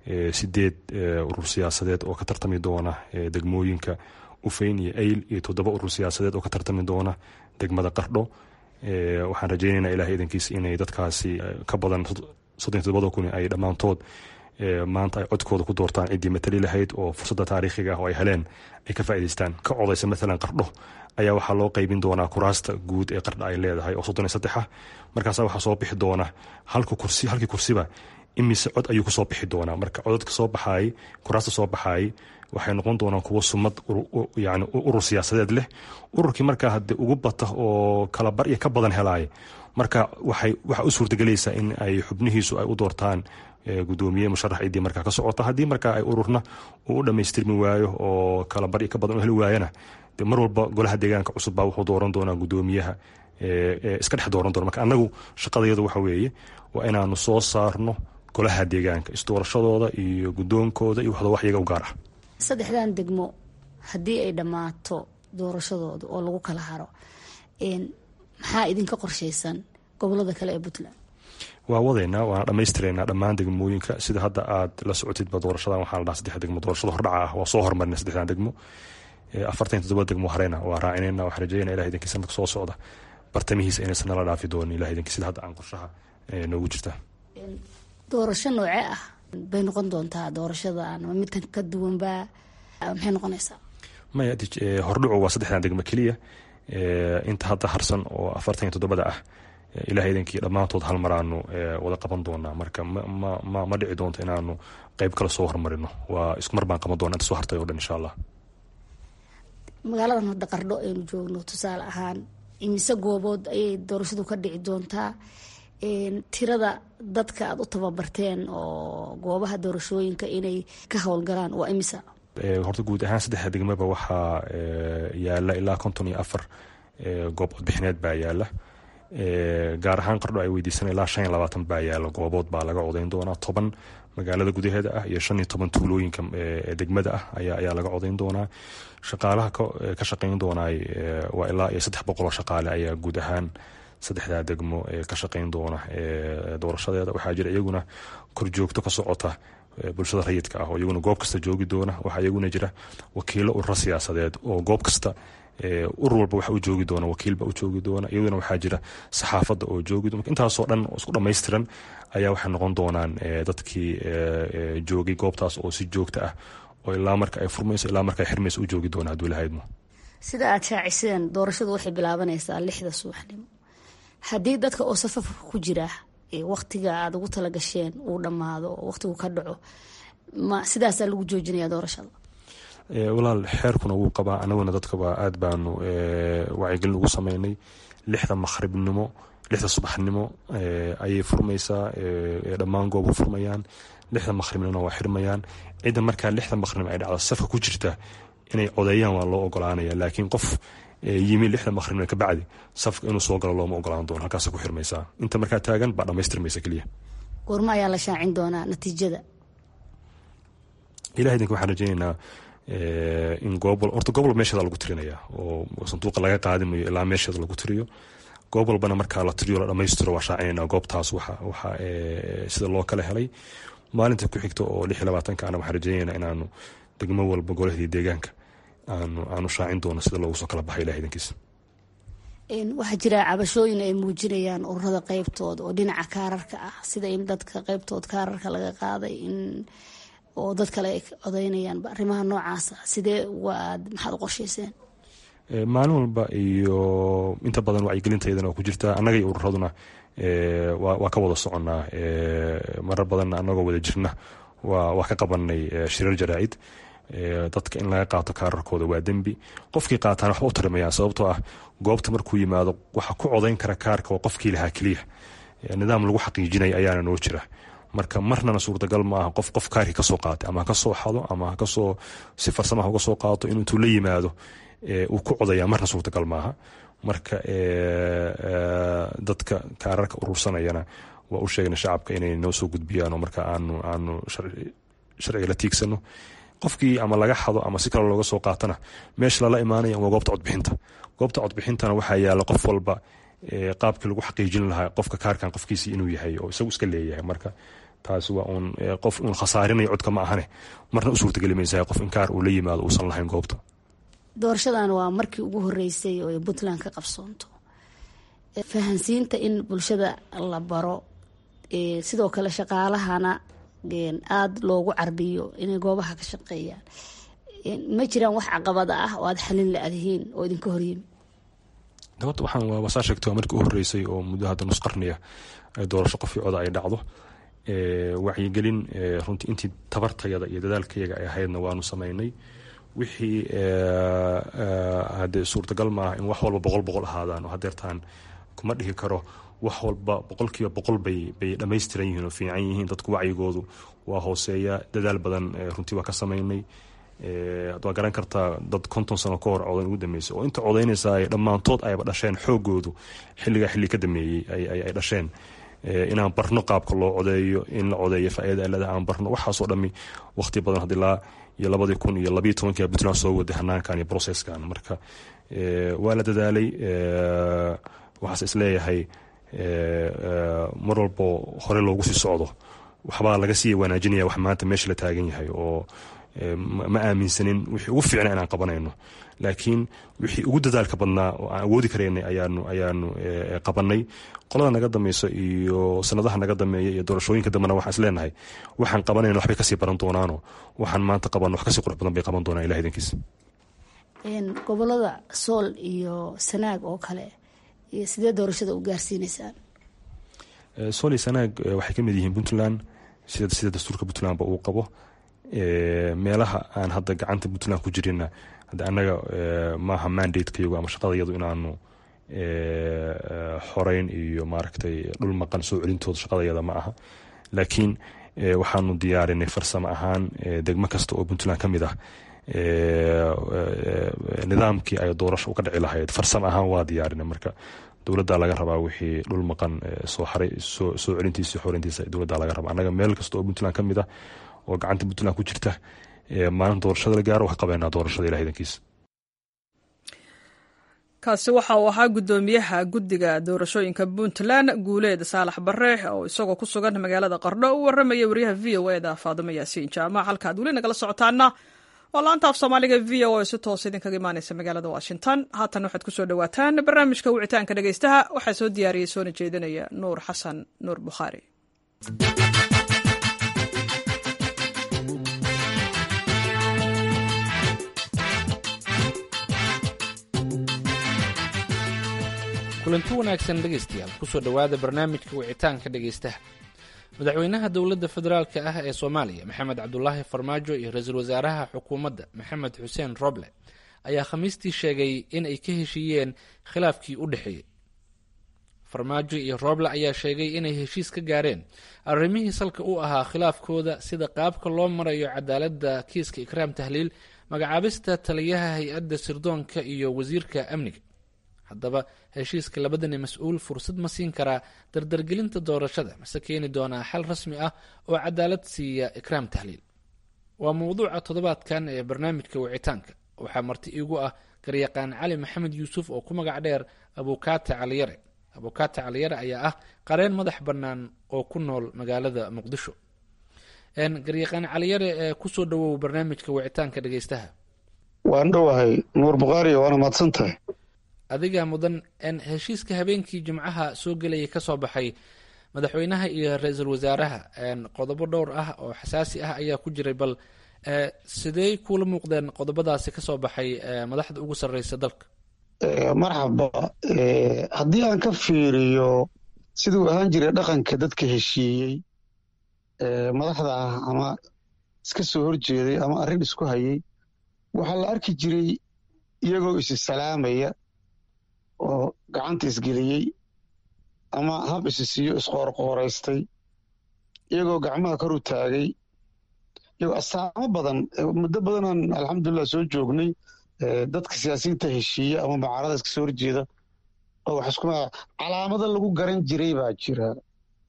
8 urur siyaasadeed oo ka tartami doona degmooyinka Ufeyn iyo Eyl iyo 7 urur siyaasadeed oo ka tartami doona degmada Qardho waxaan rajeynaynaa ilaahay idankiis inay dadkaasi ka badan 37,000 ay dhammaantood maanta ay codkooda ku doortaan ciddii matali lahayd oo fursadda taariikhiga ah oo ay heleen ay ka faa'iidaystaan ka codaysa maalan Qardho ayaa waxaa loo qaybin doonaa kuraasta guud ee Qardho ay leedahay oo 33 ah markaasa waxaa soo bixi doona halkii kursiba imise cod ayuu kusoo bixi doonaa marka codadka soo baxaayay kuraasta soo baxaayay waxay noqon doonaan kuwo sumad yani urur siyaasadeed leh ururkii markaa hadde ugu bata oo kala bar iyo ka badan helaaya marka waxa u suurtagelaysaa in ay xubnihiisu ay u doortaan gudoomiye musharax ciidii markaa ka socota haddii markaa ay ururna uu u dhammaystirmi waayo oo kala bar iyo ka badan u heli waayana de mar walba golaha deegaanka cusub baa wuxuu dooran doonaa gudoomiyaha iska dhex dooran doona marka annagu shaqadayadu waxa weeye waa inaanu soo saarno golaha deegaanka isdoorashadooda iyo gudoonkooda iyo waxda wax iyaga u gaar ah 3 degmo haddii ay dhammaato doorashadooda oo lagu kala haro maxaa idinka qorshaysan gobolada kale ee Puntland waa wadaynaa waana dhammaystiraynaa dhammaan degmooyinka sida hadda aad la socotidba doorashadan waxaa la dhahaa 3 degmo doorashada hordhaca ah waa soo hormarina 3 degmo 47 degmo hareyna waa raacinayna waxaan rajeynaa ilahay idankiisa marka soo socda bartamihiisa inaysan nala dhaafi doonin ilahay idankiisa sida hadda aan qorshaha noogu jirta doorasho noocee ah bay noqon doontaa doorashada ama mid ka duwanba maxay noqonaysaa maya hordhacu waa 3 degmo keliya inta hadda harsan oo 47 ah ilaahay idankii dhammaantood hal maraanu wada qaban doonaa marka ma dhici doonto inaanu qayb kale soo hormarino waa isku mar baan qaban doonaa inta soo hartay oo dhan insha allah magaaladan hadda Qardho aynu joogno tusaale ahaan imise goobood ayay doorashadu ka dhici doontaa tirada dadka aad u tababarteen oo goobaha doorashooyinka inay ka howlgalaan waa imisa horta guud ahaan 3 degmaba waxaa yaala ilaa 54 goob codbixineed baa yaala gaar ahaan Qardho ay weydiisan ilaa 25 baa yaala goobood baa laga codeyn doonaa 10 magaalada gudaheeda ah iyo 15 tuulooyinka degmada ah ayaa laga codeyn doonaa shaqaalaha ka shaqeyn doonaa waa ilaa 300 shaqaale ayaa guud ahaan 3 degmo ka shaqeyn doona doorashadeeda waxaa jira iyaguna korjoogto ka socota bulshada rayidka ah oo iyaguna goob kasta joogi doona waxaa iyaguna jira wakiilo urur siyaasadeed oo goob kasta urur walba waxa u joogi doona wakiilba u joogi doona iyaduna waxaa jira saxaafadda oo joogi doona intaasoo dhan oo isku dhammaystiran ayaa waxay noqon doonaan dadkii joogay goobtaas oo si joogta ah oo ilaa marka ay furmayso ilaa marka ay xirmayso u joogi doona hadduu lahaydmo sida aad shaaciseen doorashadu waxay bilaabanaysaa 6 subaxnimo haddii dadka oo safafka ku jira waqtiga aad ugu talagasheen uu dhammaado oo waqtigu ka dhaco ma sidaasaa lagu joojinayaa doorashada walaal xeerkuna wuu qabaa anaguna dadkaba aad baanu wacyigelin ugu sameynay 6 maqribnimo 6 subaxnimo ayay furmaysaa dhammaan goobu furmayaan 6 maqribnimona waa xirmayaan cidda markaa 6 maqribnimo ay dhacdo safka ku jirta inay codeeyaan waa loo ogolaanaya laakiin qof yimi 6 maqribnimo ka bacdi safka inuu soo galo looma ogolaan doono halkaas ku xirmaysaa inta markaa taagan baa dhammaystirmaysa keliya goorma ayaa la shaacin doonaa natiijada ilaahay idinka waxaan rajeynaynaa in gobol meesheeda lagu tirinaya oo sanduuqa laga qaadimayo ilaa meesheeda lagu tiriyo goob walbana markaa la tiriyo la dhammaystiro waa shaacinayna goobtaas waxa sida loo kala helay maalinta ku xigta oo 26 ana waxaan rajeynaynaa inaanu degmo walba golahii deegaanka aanu shaacin doono sida loogu soo kala baxay ilaahay idankiisa waxaa jira cabashooyin ay muujinayaan ururada qaybtooda oo dhinaca kaararka ah sida in dadka qaybtood kaararka laga qaaday in oo dad kale ay codeynayaan arrimaha noocaasa sidee maxaad u qorshayseen maalin walba iyo inta badan wacyigelinteedana waa ku jirtaa annaga iyo ururaduna waa ka wada soconnaa marar badanna annagoo wada jirna waa ka qabanay shirar jaraa'id dadka in laga qaato kaararkooda waa dembi qofkii qaataan waxba u tarimayaan sababtoo ah goobta markuu yimaado waxa ku codeyn kara kaarka waa qofkii lahaa keliya nidaam lagu xaqiijinaya ayaana noo jira marka marnana suurtagal ma aha qof kaarkii kasoo qaatay ama kasoo xado ama kasoo si farsamaha uga soo qaato intuu la yimaado uu ku codaya marna suurtagal maaha marka dadka kaararka urursanayana waa u sheegnay shacabka inay noo soo gudbiyaan oo marka aanu sharciga la tiigsano. qofkii ama laga xado ama si kale looga soo qaatana meesha lala imaanaya waa goobta codbixintana waxaa yaala qof walba qaabkii lagu xaqiijin lahaa qofka kaarkan qofkiisii inuu yahay oo isagu iska leeyahay. marka taasi waa uun qof uun khasaarinayo codka ma ahane marna u suurtageli maysaa qof in kaar uu la yimaado uusan lahayn goobta. doorashadan waa markii ugu horeysay oo puntland ka qabsoonto. fahansiinta in bulshada la baro, sidoo kale shaqaalahana aada loogu carbiyo inay goobaha ka shaqeeyaan. ma jiraan wax caqabada ah oo aad xalin la-adihiin oo idinka horyimi? dabadda waxaan waasaa sheegtay waa markii u horeysay oo muddo hadda nus qarniya doorasho qof iyo coda ay dhacdo. wacyigelin runtii intii tabartayada iyo dadaalkayaga ay ahaydna waanu samaynay. wixii haddee suurtagal maaha in wax walba boqol ahaadaan oo hadeertaan kuma dhihi karo wax walba 100% bay dhammaystiran yihiin oo fiican yihiin. dadku wacyigoodu waa hooseeya. dadaal badan runtii waa ka samaynay. waa garan kartaa dad 50 sano ka hor codayn ugu dambeysay oo inta codaynaysa ay dhammaantood ayba dhasheen xoogoodu xilli ka dameeyey ay dhasheen. inaan barno qaabka loo codeeyo, in la codeeyo faa'iida leedahay aan barno. waxaasoo dhammi waqti badan hadii ilaa 2012 Puntland soo waday hanaankan iyo processkan. marka waa la dadaalay. waxaas isleeyahay mar walbo hore loogu sii socdo waxbaa laga sii wanaajinaya wax maanta meesha la taagan yahay oo ma aaminsanin wixii ugu fiicnaa inaan qabanayno, laakiin wixii ugu dadaalka badnaa oo aan awoodi karaynay ayaanu qabanay. qolada naga dameyso iyo sanadaha naga dameeya iyo doorashooyinka dambena waxaan isleenahay waxaan qabanayno waxbay kasii baran doonaano waxaan maanta qabanno wax kasii qurux badan bay qaban doonaan ilaah idankiisa. gobolada sool iyo sanaag oo kale sidee doorashada u gaarsiinaysaan? sool iyo sanaag waxay ka mid yihiin Puntland sida dastuurka Puntlandba uu qabo. meelaha aan hadda gacanta Puntland ku jirina hadda annaga maaha mandate-kayagu ama shaqadayadu inaanu xoreyn iyo maaragtay dhul maqan soo celintooda shaqadayada ma aha, laakiin waxaanu diyaarinay farsamo ahaan degmo kasta oo Puntland ka mid ah nidaamkii ay doorasho uga dhici lahayd farsamo ahaan waa diyaarinay. marka dowladda laga rabaa wixii dhul maqan soo celintiisa xoreyntiisa dowladda laga rabaa. annaga meel kasta oo Puntland ka mid ah oo gacanta Puntland ku jirta maalinta doorashada la gaaro waxaa qabeynaa doorashada ilaah idankiisa. kaasi waxa uu ahaa guddoomiyaha guddiga doorashooyinka Puntland Guuleed Saalax Barre oo isagoo ku sugan magaalada Qardho u waramaya wariyaha VOA-da Faadimo Yaasiin Jaamac. halkaad weli nagala socotaana waa laanta af Soomaaliga VOA si toos idinkaga imaanaysa magaalada Washington. haatan waxaad kusoo dhawaataan barnaamijka wicitaanka dhegeystaha. waxaa soo diyaariyey soona jeedinaya Nuur Xasan Nuur Bukhaari. kulanti wanaagsan dhegaystayaal kusoo dhowaada barnaamijka wicitaanka dhegaystaha. madaxweynaha dowladda federaalka ah ee soomaaliya maxamed cabdulaahi farmaajo iyo ra-iisul wasaaraha xukuumadda maxamed xuseen roble ayaa khamiistii sheegay in ay ka heshiiyeen khilaafkii u dhexeeyey. farmaajo iyo roble ayaa sheegay inay heshiis ka gaareen arrimihii salka u ahaa khilaafkooda, sida qaabka loo marayo cadaaladda kiiska ikraam tahliil, magacaabista taliyaha hay-adda sirdoonka iyo wasiirka amniga. haddaba heshiiska labadani mas-uul fursad ma siin karaa dardargelinta doorashada mase keeni doonaa xal rasmi ah oo cadaalad siiya ikraam tahliil? waa mowduuca toddobaadkan ee barnaamijka wicitaanka. waxaa marti iigu ah garyaqaan cali maxamed yuusuf oo ku magac dheer abukaate caliyare. abukaate caliyare ayaa ah qareen madax bannaan oo ku nool magaalada muqdisho. garyaqaan caliyare kusoo dhawow barnaamijka wicitaanka dhegeystaha. waan dhowahay nuur bukhaari, waana mahadsantahay. adiga mudan heshiiska habeenkii jimcaha soo gelayay ka soo baxay madaxweynaha iyo ra-iisul wasaaraha qodobo dhowr ah oo xasaasi ah ayaa ku jiray, bal sidee kuula muuqdeen qodobadaasi ka soo baxay madaxda ugu sarreysa dalka? marxaba. haddii aan ka fiiriyo siduu ahaan jiray dhaqanka dadka heshiiyey madaxda ah ama iska soo horjeeday ama arrin isku hayay, waxaa la arki jiray iyagoo isi salaamaya oo gacanta isgeliyey ama hab isisiiyo isqoorqooraystay, iyagoo gacmaha kor u taagay, iyagoo astaamo badan muddo badanaan alxamdulilah soo joognay dadka siyaasiyiinta heshiiya ama mucaarada iska soo horjeeda oo wax isku calaamado lagu garan jiray baa jira.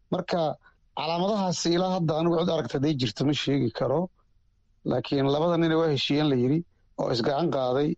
marka calaamadahaasi ilaa hadda anigu cid aragta haday jirto ma sheegi karo, laakiin labada nina waa heshiiyeen la yidhi oo isgacan qaaday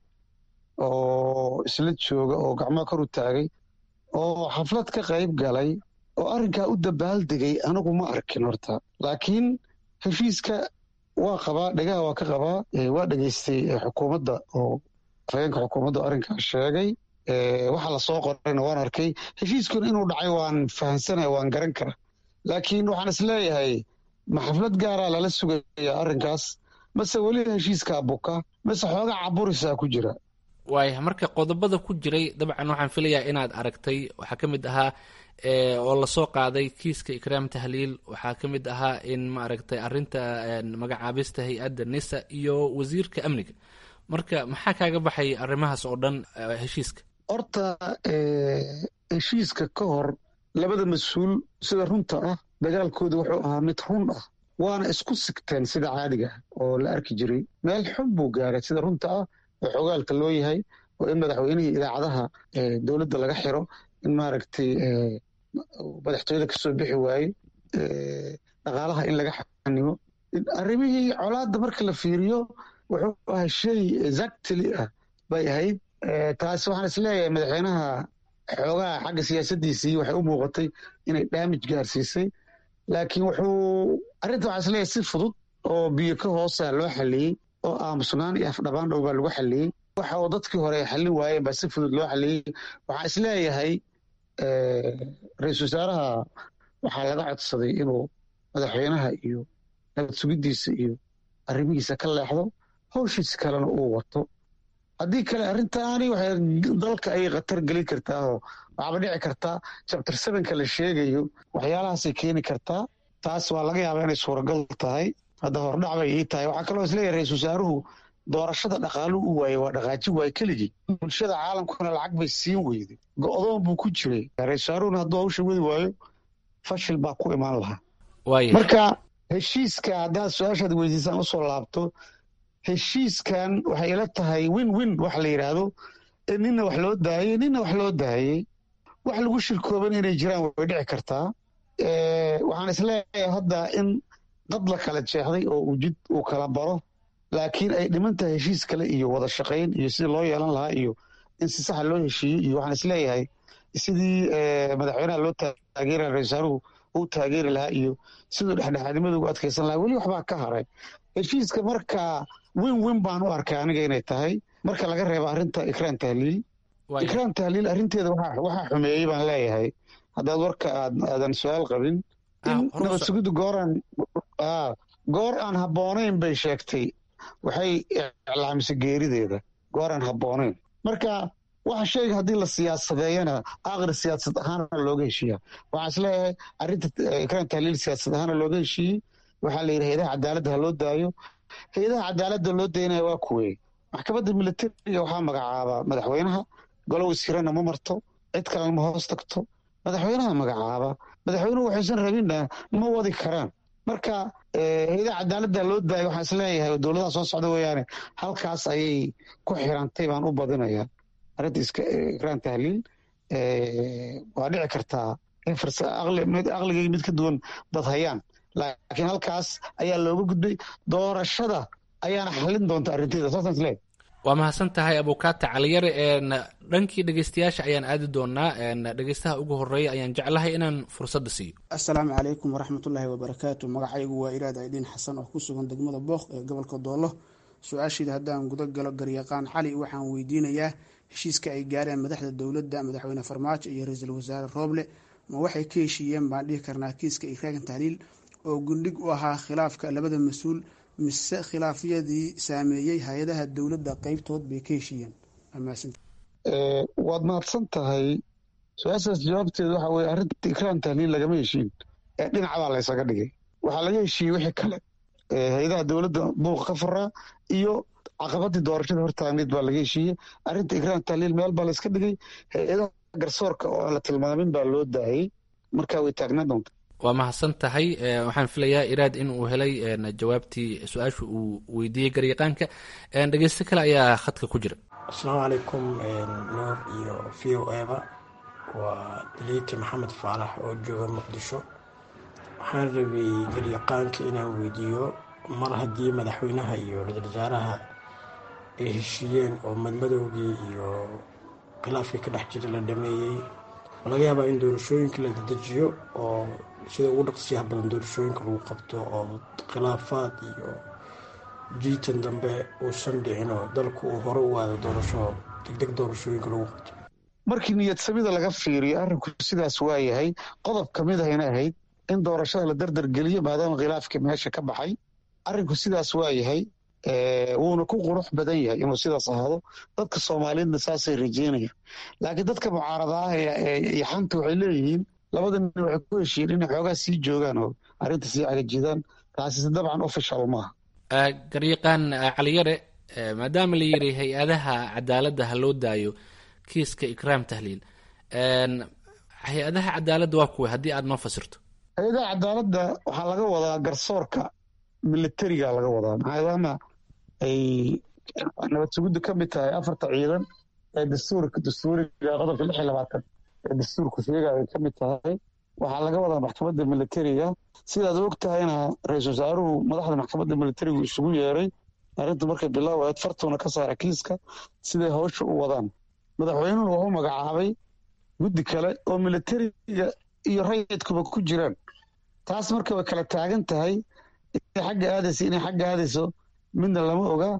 oo isla jooga oo gacmaha kor u taagay oo xaflad ka qayb galay oo arrinkaa u dabaaldegay anigu ma arkin horta. laakiin heshiiska waa qabaa, dhegaha waa ka qabaa, waa dhegaystay xukuumadda oo afhayeenka xukuumadda arrinkaa sheegay, waxa la soo qorayna waan arkay. heshiiskuna inuu dhacay waan fahamsanaya, waan garan kara, laakiin waxaan isleeyahay ma xaflad gaaraa lala sugaya arrinkaas, mase weli heshiiskaa buka, mase xoogaa caburisaa ku jira. waaya marka qodobada ku jiray dabcan waxaan filayaa inaad aragtay, waxaa ka mid ahaa oo lasoo qaaday kiiska ikraam tahliil, waxaa ka mid ahaa in maaragtay arinta magacaabista hay-adda nisa iyo wasiirka amniga. marka maxaa kaaga baxay arrimahaas oo dhan heshiiska? horta heshiiska ka hor labada mas-uul sida runta ah dagaalkooda wuxuu ahaa mid run ah, waana isku sigteen sida caadiga ah oo la arki jiray. meel xun buu gaaray sida runta ah oo xogaalka loo yahay, oo in madaxweynihii idaacadaha dowladda laga xiro, in maaragtay madaxtooyada kasoo bixi waaye, dhaqaalaha in laga xanimo, arrimihii colaadda marka la fiiriyo wuxuu ahaa shay exactly ah bay ahayd. taasi waxaan isleeyahay madaxweynaha xoogaha xagga siyaasaddiisii waxay u muuqatay inay damage gaarsiisay, laakiin arrinta waxaan isleeyahay si fudud oo biyo ka hoosa loo xaliyey, oo aamusnaan iyo afdhabaan dhow baa lagu xaliyey. waxa oo dadkii hore ay xallin waayeen baa si fudud loo xaliyey. waxaan isleeyahay ra-iisul wasaaraha waxaa laga codsaday inuu madaxweynaha iyo nabad sugiddiisa iyo arrimihiisa ka leexdo, hawshiis kalena uu wato. haddii kale arrintaani waxay dalka ay khatar gelin kartaa, oo waxaaba dhici kartaa chapter 7ka la sheegayo waxyaalahaasay keeni kartaa. taas waa laga yaabaa inay suuragal tahay, hadda hordhac bay ii tahay. waxaa kaloo isleeyahay ra-iisul wasaaruhu doorashada dhaqaaluu u waayey, waa dhaqaaji waay keligii, bulshada caalamkuna lacag bay siin weyday, go-doon buu ku jiray. ra-isul wasaaruhuna hadduu hawsha wadi waayo fashil baa ku imaan lahaa. marka heshiiska haddaad su-aashaad weydiisaan usoo laabto, heshiiskan waxay ila tahay win waxa la yidhaahdo, nina wax loo daayey nina wax loo daayey, wax lagu shirkooban inay jiraan way dhici kartaa. waxaan isleeyahay hadda in dad la kala jeexday oo ujid uu kala baro, laakiin ay dhiman tahay heshiis kale iyo wada shaqayn iyo sidii loo yeelan lahaa iyo in si saxa loo heshiiyey. iyo waxaan isleeyahay sidii madaxweynaha loo taageera ra-isul wasaaruhu uu taageeri lahaa iyo siduu dhexdhexaadnimada ugu adkaysan lahaa, weli waxbaa ka haray. heshiiska marka win baan u arkay aniga inay tahay, marka laga reebo arrinta ikraam tahliil. ikraam tahliil arrinteeda waxaa xumeeyey baan leeyahay, haddaad warka aadan su-aal qabin, in nabad sugiddu goor aan habboonayn bay sheegtay, waxay iclaamisay geerideeda goor aan habboonayn. marka waxa shayga haddii la siyaasadeeyana aakhir siyaasad ahaana looga heshiiya. waxaan isleeyahay arrinta ikraam tahliil siyaasad ahaana looga heshiiyey. waxaa la yidhi hay-adaha cadaaladda ha loo daayo. hay-adaha cadaaladda loo daynaya waa kuwey maxkamadda militariga waxaa magacaaba madaxweynaha, golo wasiirana ma marto, cid kalena ma hoos tagto, madaxweynaha magacaaba. madaxweynuhu waxaysan rabinna ma wadi karaan. marka hay-adaha cadaaladda loo daayo waxaan isleeyahay oo dowladaha soo socda weeyaane halkaas ayay ku xirantay baan u badinayaa arrinta ikraam tahliil. waa dhici kartaa in aqligay mid ka duwan dad hayaan, laakiin halkaas ayaa looga gudbay. doorashada ayaana xallin doonta arrinteeda. saasaan isleeyahay. waa mahadsan tahay abukaata caliyare. dhankii dhegeystayaasha ayaan aadi doonaa. dhegeystaha ugu horeeya ayaan jeclahay inaan fursadda siiyo. assalaamu calaykum waraxmatullaahi wabarakaatu. magacaygu waa iraad aidiin xasan oo ku sugan degmada booq ee gobolka doolo. su-aashiida haddaan guda galo garyaqaan cali, waxaan weydiinayaa heshiiska ay gaareen madaxda dowladda, madaxweyne farmaajo iyo ra-iisul wasaare rooble, ma waxay ka heshiiyeen baan dhihi karnaa kiiska ikraam tahliil oo gundhig u ahaa khilaafka labada mas-uul, mise khilaafyadii saameeyey hay-adaha dowladda qaybtood bay ka heshiiyeen? waad mahadsan tahay. su-aashaas jawaabteedu waxa weye arrinta ikraam tahliil lagama heshiin, dhinacbaa laysaga dhigay. waxaa laga heshiiyey wixii kale hay-adaha dowladda buuqa ka furaa iyo caqabadii doorashada hortaagneed baa laga heshiiyey. arrinta ikraam tahliil meel baa layska dhigay, hay-adaha garsoorka oo aan la tilmaamin baa loo daayey. markaa way taagnaan doonta. waa mahadsan tahay. waxaan filayaa iraad in uu helay jawaabtii su-aasha uu weydiiyey garyaqaanka. dhegeysto kale ayaa khadka ku jira. asalaamu calaykum nuur iyo v o eba. waa daliiti maxamed faalax oo jooga muqdisho. waxaan rabay garyaqaanka inaan weydiiyo mar haddii madaxweynaha iyo ra-iisul wasaaraha ay heshiiyeen oo madmadowgii iyo khilaafkii ka dhex jira la dhameeyey oo laga yaabaa in doorashooyinka la dedejiyo oo sida ugu dhaqsiyaha badan doorashooyinka lagu qabto oo khilaafaad iyo jiitan dambe uusan dhicin oo dalku uu hore u aado doorasho degdeg doorashooyinka lagu qabto. markii niyad samida laga fiiriyo arrinku sidaas waa yahay. qodob ka mid ahayna ahayd in doorashada la dardargeliyo maadaama khilaafkii meesha ka baxay. arrinku sidaas waa yahay, wuuna ku qurux badan yahay inuu sidaas ahaado. dadka soomaaliyeedna saasay rajeynayaan. laakiin dadka mucaarada ah iyo xanta waxay leeyihiin labada nin waxay ku heshiiyeen inay xoogaa sii joogaan oo arrinta sii cagajidaan. taasise dabcan official maaha. garyaqaan caliyare, maadaama la yiri hay-adaha cadaaladda ha loo daayo kiiska ikraam tahliil, hay-adaha cadaaladda waa kuwa haddii aad noo fasirto? hay-adaha cadaaladda waxaa laga wadaa garsoorka militariga laga wadaa, maadaama ay nabad sugiddu ka mid tahay 4 ciidan ee dastuuriga qodobka 26 ee dastuurku sheegaya ay ka mid tahay. waxaa laga wadaa maxkamadda militariga. sidaad og tahayna ra-iisul wasaaruhu madaxda maxkamadda militarigu isugu yeeray arrintu markay bilaawayd fartuuna ka saara kiiska siday hawsha u wadaan. madaxweynuhu wuxuu magacaabay guddi kale oo militariga iyo rayidkuba ku jiraan. taas marka way kala taagan tahay inay xagga aadayso midna lama oga.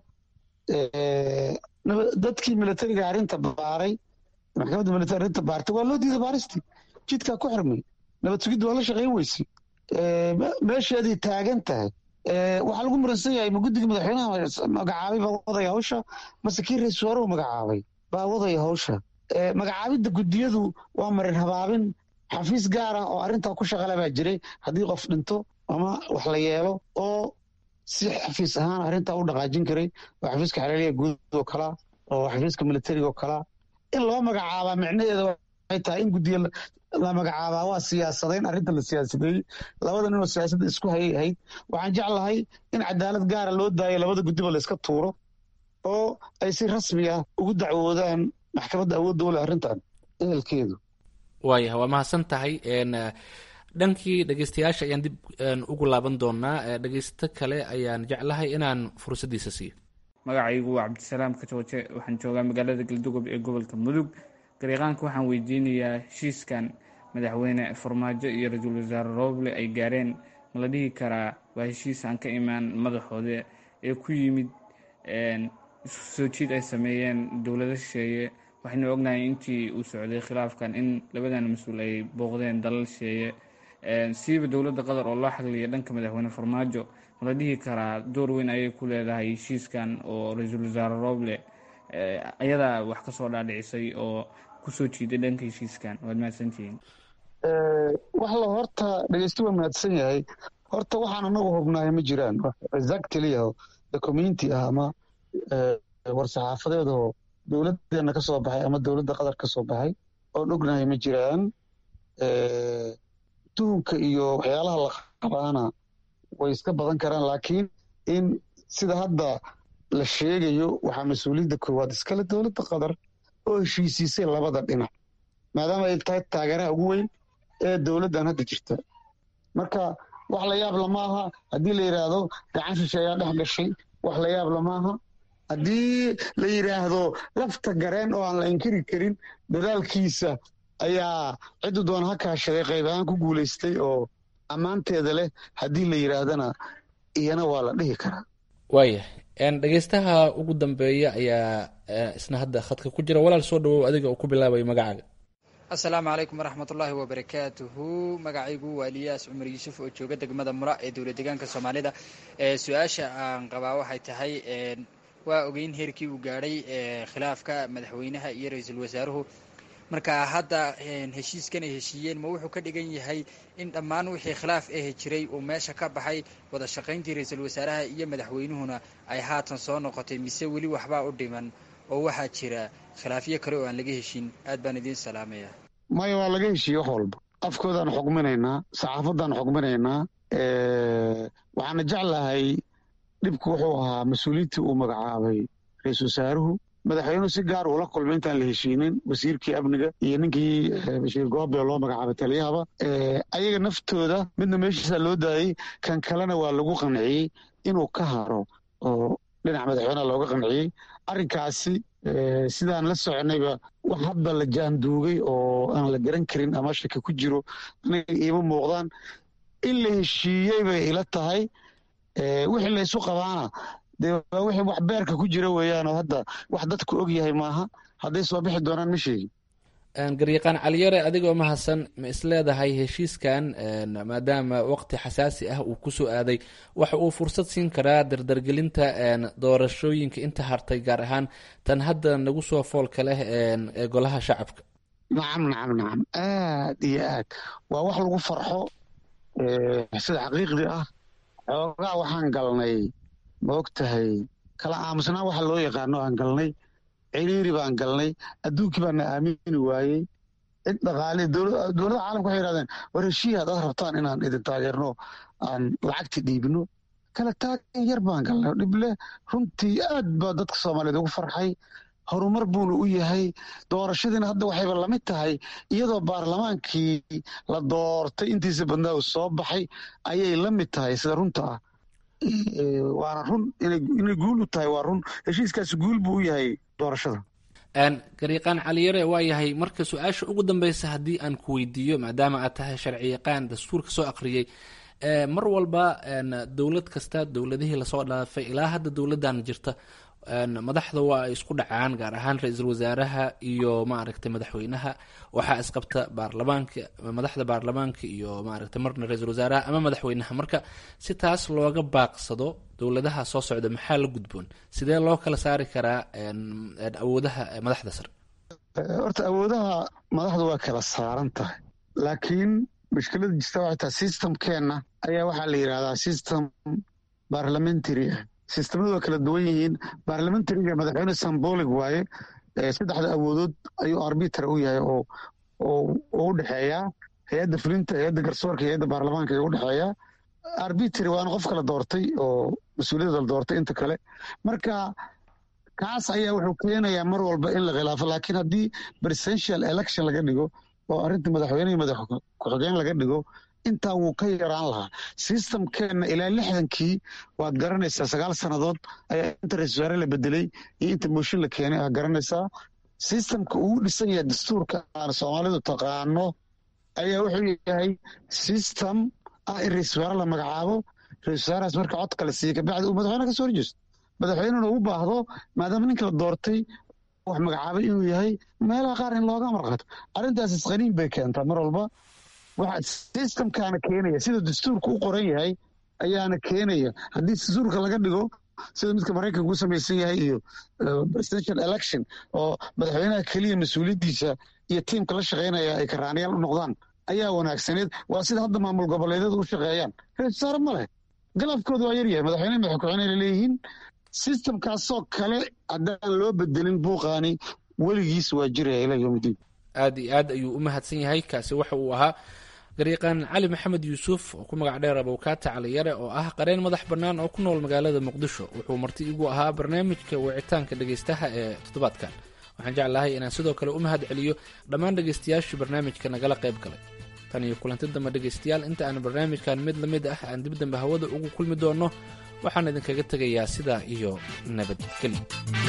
dadkii militariga arrinta baaray, maxkamadda militari arrinta baartay waa loo diiday baaristii. jidkaa ku xirmay, nabad sugidda waa la shaqayn weysay, meesheeday taagan tahay. waxaa lagu muransan yahay ma guddigii madaxweynaha magacaabay baa wadaya hawsha mase kii ra-iisul wasaaruhu magacaabay baa wadaya hawsha. magacaabidda guddiyadu waa marin habaabin. xafiis gaar ah oo arrintaa ku shaqala baa jiray haddii qof dhinto ama wax la yeelo oo si xafiis ahaan arrintaa u dhaqaajin karay. oo xafiiska xereeriya guud oo kalaa oo xafiiska militariga oo kalaa in loo magacaabaa micnaheeda waxay tahay in guddiya la magacaabaa waa siyaasadayn. arrinta la siyaasadeeyey labada nin oo siyaasadda isku hayay ahayd. waxaan jeclahay in cadaalad gaara loo daayo labada guddiba la iska tuuro oo ay si rasmi ah ugu dacwoodaan maxkamadda awoodda u leh arrintan ehelkeedu. waayah waa mahadsan tahay. dhankii dhegeystayaasha ayaan dib ugu laaban doonaa. dhegeysto kale ayaan jeclahay inaan fursaddiisa siiyo. magacaygu waa cabdisalaam katooje, waxaan joogaa magaalada galdugob ee gobolka mudug. garyaqaanka waxaan weydiinayaa heshiiskan madaxweyne farmaajo iyo ra-iisul wasaare rooble ay gaareen ma la dhihi karaa waa heshiis aan ka imaan madaxooda ee ku yimid isku soo jiid ay sameeyeen dowlado shisheeye? waxaynu ognahay intii uu socday khilaafkan in labadan mas-uul ay booqdeen dalal shisheeye, siiba dowladda qatar oo loo xagliya dhanka madaxweyne farmaajo. ma la dhihi karaa door weyn ayay ku leedahay heshiiskan oo ra-iisul wasaare rooble ayadaa wax ka soo dhaadhicisay oo kusoo jiiday dhanka heshiiskan? waad mahadsantihiin. wax la horta dhegeysti waa mahadsan yahay. horta waxaan anagu hubnahay ma jiraan exactly documenti ah ama war-saxaafadeed oo dowladdeena ka soo baxay ama dowladda qatar ka soo baxay oon ognahay ma jiraan. tuhunka iyo waxyaalaha la qabaana way iska badan karaan, laakiin in sida hadda la sheegayo waxaa mas-uuliyadda koowaad iskale dowladda qatar oo heshiisiisay labada dhinac maadaama ay tahay taageeraha ugu weyn ee dowladdan hadda jirta. marka wax la yaab lama aha haddii la yidhaahdo gacan shishe ayaa dhex gashay. wax la yaab lama aha haddii la yidhaahdo lafta gareen oo aan la inkiri karin dadaalkiisa ayaa ciddu doona ha kaashaday qayb ahaan ku guulaystay oo ammaanteeda leh. haddii la yidhaahdana iyana waa la dhihi karaa. waayah dhegeystaha ugu dambeeya ayaa isna hadda khadka ku jira. walaal soo dhawow, adiga uu ku bilaabayo magacaaga. assalaamu calaykum waraxmatullaahi wabarakaatuhu. magacaygu waa Eliyaas Cumar Yuusuf oo jooga degmada Mura ee dowlad deegaanka Soomaalida. su-aasha aan qabaa waxay tahay waa ogeyn heerkii uu gaadhay khilaafka madaxweynaha iyo ra-iisul wasaaruhu. marka hadda heshiiskan ay heshiiyeen ma wuxuu ka dhigan yahay in dhammaan wixii khilaaf jiray uu meesha ka baxay, wada shaqayntii ra-iisul wasaaraha iyo madaxweynuhuna ay haatan soo noqotay, mise weli waxbaa u dhiman oo waxaa jira khilaafyo kale oo aan laga heshin? aad baan idiin salaamaya. maya waa laga heshiiye wax walba. afkoodaan xugminaynaa, saxaafaddaan xugminaynaa. waxaana jeclahay dhibku wuxuu ahaa mas-uuliyiintii uu magacaabay ra-iisul wasaaruhu madaxweynuhu si gaar ula kulmay intaan la heshiinin wasiirkii amniga iyo ninkii bashiir goobe loo magacaabay taliyahaba ayaga naftooda midna meeshiisa loo daayey kan kalena waa lagu qanciyey inuu ka haro oo dhinaca madaxweynaha looga qanciyey arrinkaasi sidaan la soconayba wax hadda la jaanduugay oo aan la garan karin ama shaki ku jiro aniga iima muuqdaan in la heshiiyey bay ila tahay wixii la isu qabaana dee wixii wax beerka ku jira weeyaanoo hadda wax dadku og yahay maaha hadday soo bixi doonaan ma sheegin garyaqaan caliyare adigoo mahadsan ma isleedahay heshiiskan maadaama waqti xasaasi ah uu kusoo aaday waxa uu fursad siin karaa dardargelinta doorashooyinka inta hartay gaar ahaan tan hadda nagu soo foolka leh ee golaha shacabka nacam aad iyo aad waa wax lagu farxo sida xaqiiqdii ah xoogaa waxaan galnay ma og tahay kala aamusnaa waxa loo yaqaano aan galnay ciriiri baan galnay adduunkii baana aamini waayey cid dhaqaale dowladda caalamka waxay yidhahdeen war heshiiya ad rabtaan inaan idin taageerno aan lacagti dhiibno kala taagan yar baan galnay dhible runtii aad baa dadka soomaaliyeed ugu farxay horumar buuna u yahay doorashadiina hadda waxayba lamid tahay iyadoo baarlamaankii la doortay intiisa badnaa uu soo baxay ayay la mid tahay sida runta ah waana run inay guul u tahay waa run heshiiskaasi guul buu u yahay doorashada garyaqaan caliyare waa yahay marka su-aasha ugu dambeysa haddii aan ku weydiiyo maadaama aad tahay sharci yaqaan dastuurka soo aqriyey mar walba dowlad kasta dowladihii lasoo dhaafay ilaa hadda dowladdan jirta madaxda waa ay isku dhacaan gaar ahaan ra-iisul wasaaraha iyo maaragtay madaxweynaha waxaa isqabta baarlamaanka madaxda baarlamaanka iyo maaragtay marna ra-iisul wasaaraha ama madaxweynaha marka si taas looga baaqsado dowladaha soo socda maxaa la gudboon sidee loo kala saari karaa awoodaha madaxda sare horta awoodaha madaxda waa kala saaran tahay laakiin mushkilada jirta waxay tahay systemkeenna ayaa waxaa la yidhahdaa system parliamentary ah sistamadu waa kala duwan yihiin baarlamentariga madaxweyne symbolic waaye saddexda awoodood ayuu arbiter u yahay oo u dhexeeyaa hay-adda fulinta hay-adda garsoorka hay-adda baarlamaanka ayuu u dhexeeyaa arbitary waana qof kala doortay oo mas-uuliyadda la doortay inta kale marka kaas ayaa wuxuu keenayaa mar walba in la khilaafo laakiin haddii presidential election laga dhigo oo arrinta madaxweyne iyo madax ku-xigeen laga dhigo intaa wuu ka yaraan lahaa systemkeenna ilaa 60kii waad garanaysaa 9 sannadood ayaa inta ra-isul wasaare la bedelay iyo inta mooshin la keenay aad garanaysaa systemka uu dhisan yahay dastuurka aan soomaalidu taqaano ayaa wuxuu yahay system ah in ra-isul wasaare la magacaabo ra-isul wasaarahaas marka codka la siiya kabacdi uu madaxweyne ka soo horjeesto madaxweynena u baahdo maadaama ninka la doortay wax magacaabay inuu yahay meelaha qaar in looga marqato arrintaas isqaniin bay keentaa mar walba waxa systemkaana keenaya sida dastuurka u qoran yahay ayaana keenaya haddii dastuurka laga dhigo sida midka maraykanka u samaysan yahay iyo presidential election oo madaxweynaha keliya mas-uuliyaddiisa iyo tiimka la shaqaynaya ay karaanayaal u noqdaan ayaa wanaagsaneed waa sida hadda maamul goboleedyadu u shaqeeyaan ra-isul wasaare ma leh galabkooda waa yaryahay madaxweyne madax ku-xigeen ay leeyihiin systemkaasoo kale haddaan loo bedelin buuqaani weligiis waa jiraya ilaa yowmidiin aad iyo aad ayuu u mahadsan yahay kaasi waxa uu ahaa garyaqaan cali maxamed yuusuf oo ku magac dheer abowkaata caliyare oo ah qareen madax bannaan oo ku nool magaalada muqdisho wuxuu marti igu ahaa barnaamijka wicitaanka dhegaystaha ee toddobaadkan waxaan jeclahay inaan sidoo kale u mahad celiyo dhammaan dhegaystayaashii barnaamijka nagala qayb galay tan iyo kulanti dambe dhegaystayaal inta aan barnaamijkan mid lamid ah aan dib dambe hawada ugu kulmi doonno waxaan idinkaga tegayaa sidaa iyo nabadgelyo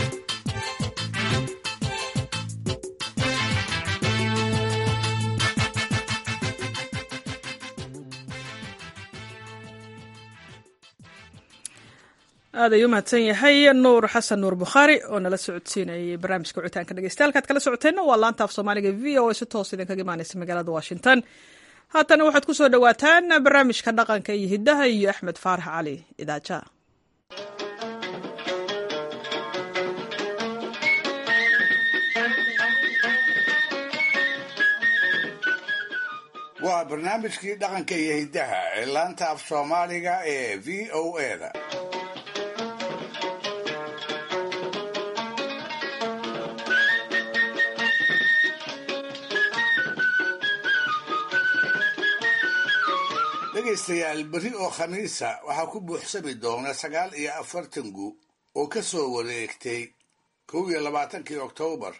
aad ayuu umahadsan yahay nuur xasan nuur bukhaari oo nala socodsiinayay barnaamijka wicitaanka dhegeystayaal kaad kala socoteenna waa laanta af soomaaliga v o a si toos idinkaga imaanaysa magaalada washington haatana waxaad ku soo dhowaataan barnaamijka dhaqanka iyo hiddaha iyo axmed faarax cali idaaja waa barnaamijkii dhaqanka iyo hiddaha ee laanta af soomaaliga ee v o a-da dhegaystayaal berri oo khamiisa waxaa ku buuxsami doona 49 gu oo ka soo wareegtay 21 Oktoobar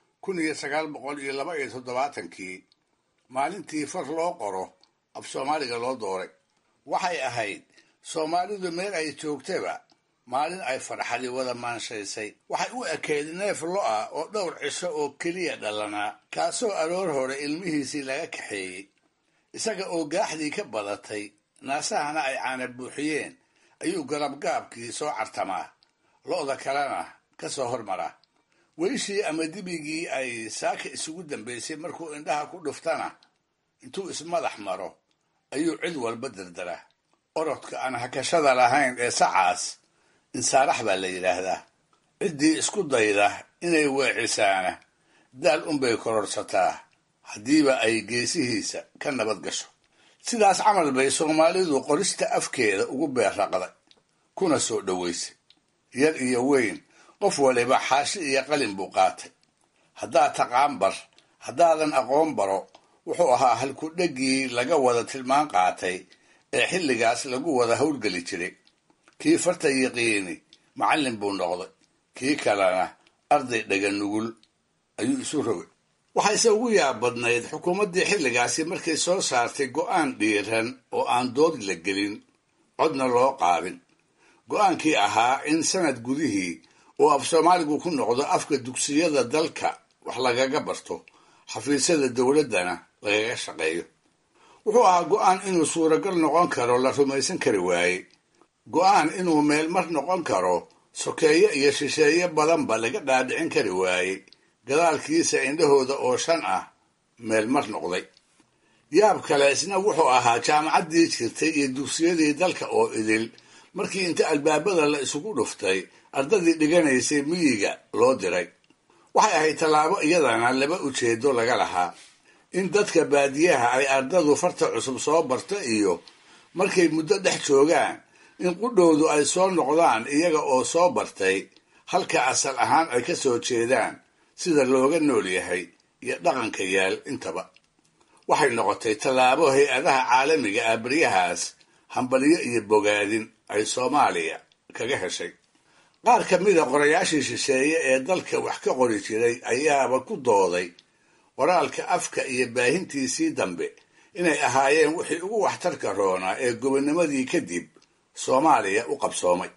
1972 maalintii far loo qoro af Soomaaliga loo dooray waxay ahayd Soomaalidu meel ay joogtaba maalin ay farxadi wada maanshaysay. waxay u ekeyd neef lo ah oo dhowr cisho oo keliya dhalanaa, kaasoo aroor hore ilmihiisii laga kaxeeyey, isaga oo gaaxdii ka badatay naasahana ay caana buuxiyeen ayuu garabgaabkii soo cartamaa, lo'da kalena ka soo hormaraa. weyshii ama dibigii ay saaka isugu dambaysay markuu indhaha ku dhuftana intuu ismadax maro ayuu cid walba dardaraa. orodka aan hakashada lahayn ee sacaas insaarax baa la yidhaahdaa. ciddii isku dayda inay weecisaana daal unbay kororsataa haddiiba ay geesihiisa ka nabad gasho. sidaas camal bay Soomaalidu qorista afkeeda ugu beerraqday kuna soo dhowaysay. yar iyo weyn qof waliba xaashi iyo qalin buu qaatay. haddaad taqaan bar, haddaadan aqoon baro wuxuu ahaa halku-dhegii laga wada tilmaan qaatay ee xilligaas lagu wada howlgeli jiray. kii farta yiqiini macallin buu noqday, kii kalena arday dhaga nugul ayuu isu rogay. waxayse ugu yaab badnayd xukuumaddii xilligaasi markay soo saartay go'aan dhiiran oo aan dood la gelin, codna loo qaadin. go'aankii ahaa in sanad gudihii oo af Soomaaligu ku noqdo afka dugsiyada dalka wax lagaga barto, xafiisyada dowladdana lagaga shaqeeyo. wuxuu ahaa go'aan inuu suuragal noqon karo la rumaysan kari waayey, go'aan inuu meelmar noqon karo sokeeye iyo shisheeye badanba laga dhaadhicin kari waayey, gadaalkiisa indhahooda oo shan ah meelmar noqday. yaab kale isna wuxuu ahaa jaamacaddii jirtay iyo dugsiyadii dalka oo idil markii inta albaabada la isugu dhuftay ardadii dhiganaysay miyiga loo diray. waxay ahayd tallaabo iyadana laba ujeedo laga lahaa: in dadka baadiyaha ay ardadu farta cusub soo barto iyo markay muddo dhex joogaan in qudhowdu ay soo noqdaan iyaga oo soo bartay halka asal ahaan ay ka soo jeedaan, sida looga nool yahay iyo dhaqanka yaal intaba. waxay noqotay tallaabo hay-adaha caalamiga ah baryahaas hambalyo iyo bogaadin ay Soomaaliya kaga heshay. qaar ka mida qorayaashii shisheeye ee dalka wax ka qori jiray ayaaba ku dooday qoraalka afka iyo baahintiisii dambe inay ahaayeen wixii ugu waxtarka roonaa ee gobonnimadii kadib Soomaaliya u qabsoomay.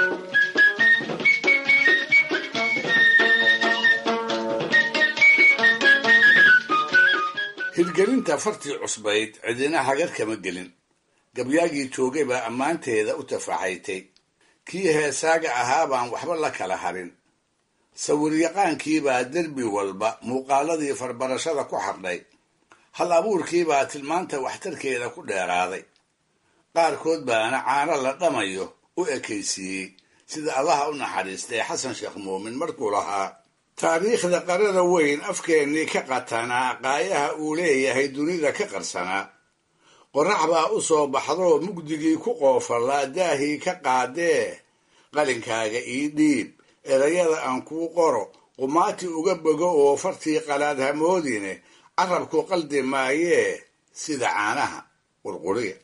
hirgelinta fartii cusbayd cidina hagar kama gelin. gabyaagii joogay baa ammaanteeda u tafaxaytay. kii heesaaga ahaa baan waxba la kala harin. sawiryaqaankiibaa derbi walba muuqaaladii farbarashada ku xardhay. hal abuurkiibaa tilmaanta waxtarkeeda ku dheeraaday. qaarkood baana caano la dhamayo u ekaysiiyey, sida allaha u naxariistay xasan sheekh muumin markuu lahaa: taariikhda qarada weyn afkeennii ka qatanaa, qaayaha uu leeyahay dunida ka qarsanaa. qorax baa u soo baxdoo mugdigii ku qoofallaa, daahii ka qaadee qalinkaaga ii dhiib, erayada aan kuu qoro qumaati uga bogo oo fartii qalaad hamoodine, carabku qaldi maayee sida caanaha qurquriya.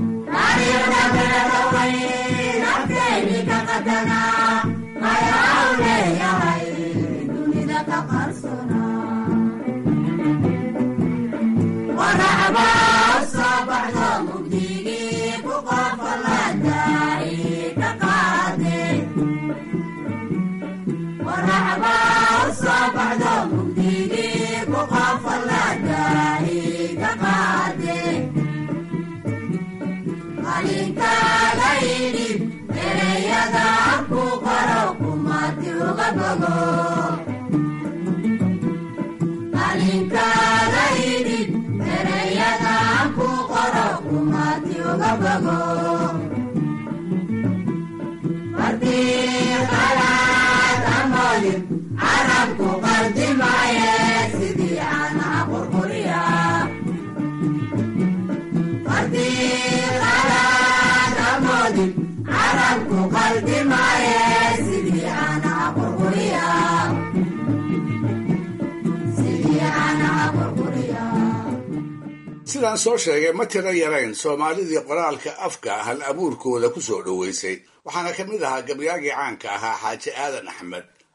sidaan soo sheegay ma tiro yarayn Soomaalidii qoraalka afka hal abuurkooda ku soo dhoweysay. waxaana ka mid ahaa gabyaagii caanka ahaa Xaaji Aadan Axmed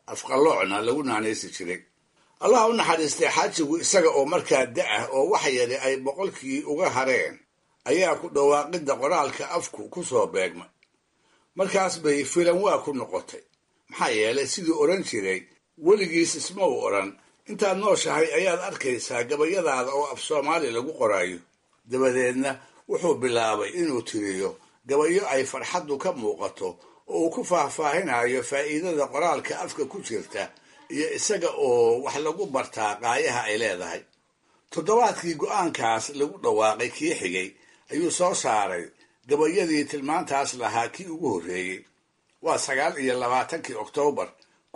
afqaloocna lagu naanaysi jiray. allah u naxariistay xaajigu isaga oo markaa da-ah oo wax yari ay boqolkii uga hareen ayaa ku dhawaaqidda qoraalka afku ku soo beegmay. markaas bay filan waa ku noqotay, maxaa yeelay siduu odhan jiray weligiis isma u odhan intaad nooshahay ayaad arkaysaa gabayadaada oo af soomaali lagu qoraayo. dabadeedna wuxuu bilaabay inuu tiriyo gabayo ay farxaddu ka muuqato oo uu ku faahfaahinayo faa'iidada qoraalka afka ku jirta iyo isaga oo wax lagu bartaa qaayaha ay leedahay. toddobaadkii go'aankaas lagu dhawaaqay kii xigay ayuu soo saaray gabayadii tilmaantaas lahaa kii ugu horreeyey. waa 29 Oktoobar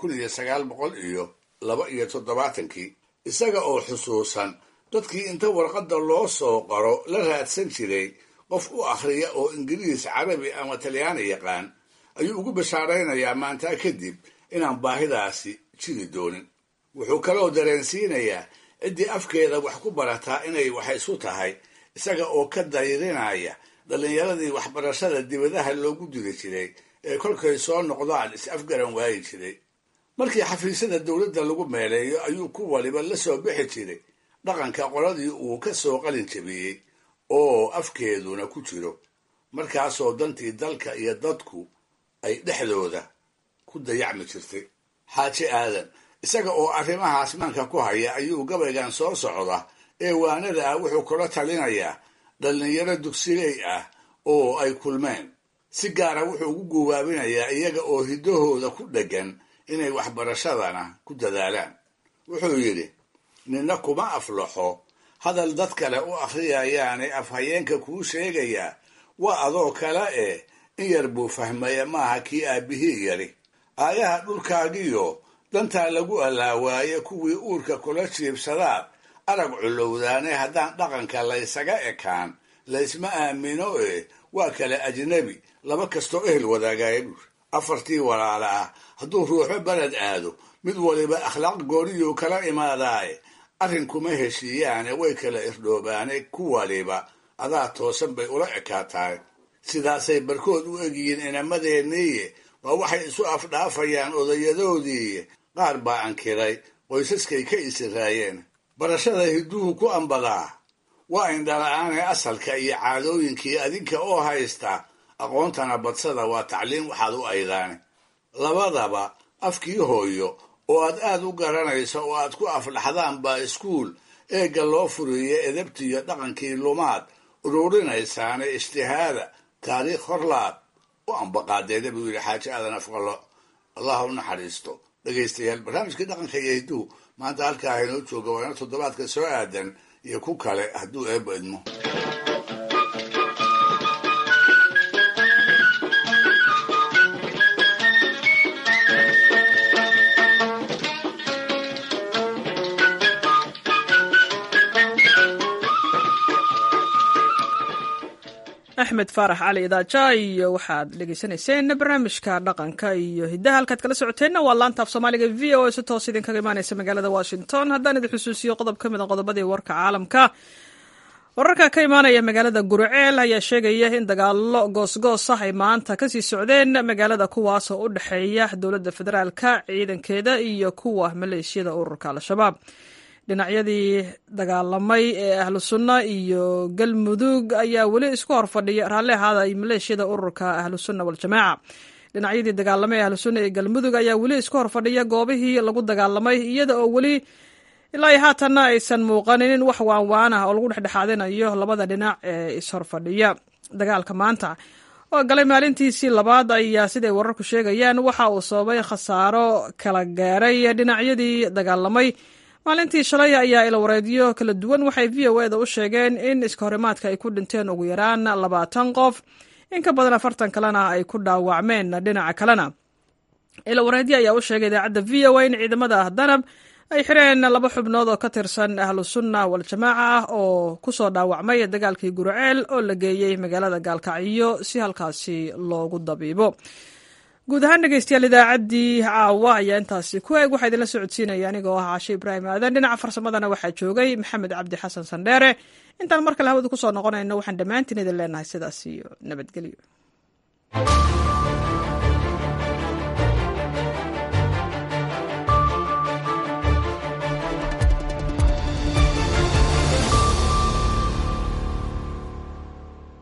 1972 isaga oo xusuusan dadkii inta warqadda loo soo qoro la raadsan jiray qof u akhriya oo ingiriis, carabi ama talyaani yaqaan, ayuu ugu bashaaraynayaa maantaa kadib inaan baahidaasi jiri doonin. wuxuu kaloo dareensiinayaa ciddii afkeeda wax ku barataa inay wax isu tahay, isaga oo ka dayrinaya dhallinyaradii waxbarashada dibadaha loogu diri jiray ee kolkay soo noqdaan is-afgaran waayi jiray. markii xafiisyada dowladda lagu meeleeyo ayuu ku waliba la soo bixi jiray dhaqanka qoladii uu ka soo qalin jabiyey oo afkeeduna ku jiro, markaasoo dantii dalka iyo dadku ay dhexdooda ku dayacmi jirtay. xaaji aadan isaga oo arrimahaas maanka ku haya ayuu gabaygan soo socda ee waanada ah wuxuu kula talinayaa dhallinyaro dugsiley ah oo ay kulmeen. si gaara wuxuu ugu guwaabinayaa iyaga oo hiddahooda ku dheggan inay waxbarashadana ku dadaalaan. wuxuu yidhi, ninna kuma aflaxo hadal dad kale u akhriyayaane afhayeenka kuu sheegayaa waa adoo kale in yar buu fahmaya maaha kii aabbihii yari. aayaha dhulkaagiyo dantaa lagu allaawaaye kuwii uurka kula jiibsadaad arag culowdaane haddaan dhaqanka laysaga ekaan laysma aamino waa kale ajnabi laba kastoo ehel wadaagaya buur. 4 walaala ah hadduu ruuxo baled aado mid waliba akhlaaq gooriyuu kala imaadaaye arrinkuma heshiiyaane way kala irdhoobaane ku waliba adaa toosan bay ula ekaataay. sidaasay barkood u egyihiin inamadeenniiye waa waxay isu afdhaafayaan odayadoodii. qaar baa ankiray qoysaskay ka isiraayeen. barashada hidduhu ku ambadaa waa indhala-aane asalka iyo caadooyinkii adinka oo haysta aqoontana badsada waa tacliin waxaad u aydaane. labadaba afkii hooyo oo aad aad u garanayso oo aad ku aflaxdaan baa iskuul eegga loo furiye edabtiyo dhaqankii lumaad ururinaysaane ijtihaada taariikh horlaad u ambaqaadeeda buu yidhi xaaji aadan afqalo. allah u naxariisto. dhegaystayaal, barnaamijkii dhaqanka iyo hidduhu maanta halkaa haynoo jooga waana toddobaadka soo aadan iyo ku kale hadduu eebba idmo. axmed faarax cali idaaja iyo waxaad dhegaysanayseen barnaamijka dhaqanka iyo hiddaha. halkaad kala socoteenna waa laanta af soomaaliga v o a si toos idinkaga imaanaysa magaalada washington. haddaan idin xusuusiyo qodob ka mid a qodobadii warka caalamka. wararka ka imaanaya magaalada guriceel ayaa sheegaya in dagaalo goosgoos ah ay maanta kasii socdeen magaalada, kuwaas oo u dhexeeya dowladda federaalka ciidankeeda iyo kuwa maleeshiyada ururka al-shabaab. dhinacyadii dagaalamay ee ahlu sunna iyo galmudug ayaa weli isku horfadhiya raalli ahaada maleeshiyada ururka ahlu sunna waljamaaca. dhinacyadii dagaalamay ee ahlu sunna iyo galmudug ayaa weli isku horfadhiya goobihii lagu dagaalamay, iyada oo weli ilaa iyo haatanna aysan muuqanin wax waanwaan ah oo lagu dhexdhexaadinayo labada dhinac ee ishorfadhiya. dagaalka maanta oo galay maalintiisii labaad ayaa siday wararku sheegayaan waxa uu sababay khasaaro kala gaaray dhinacyadii dagaalamay. maalintii shalay ayaa ilawareedyo kala duwan waxay v o eda u sheegeen in iskahorimaadka ay ku dhinteen ugu yaraan 20 qof, in ka badan 40 kalena ay ku dhaawacmeen. dhinaca kalena ilawareedyo ayaa u sheegay idaacadda v o a in ciidamada danab ay xireen 2 xubnood oo ka tirsan ahlu sunna waljamaaca ah oo ku soo dhaawacmay dagaalkii guriceel oo la geeyey magaalada gaalkacyo si halkaasi loogu dabiibo. guud ahaan dhegeystayaal, idaacaddii caawa ayaa intaasi ku eeg. waxaa idinla socodsiinaya anigoo ah caashe ibraahim aadan. dhinaca farsamadana waxaa joogay maxamed cabdi xasan sandheere. intaan mar kale hawada ku soo noqonayno waxaan dhammaantiin idin leenahay sidaas iyo nabadgelyo.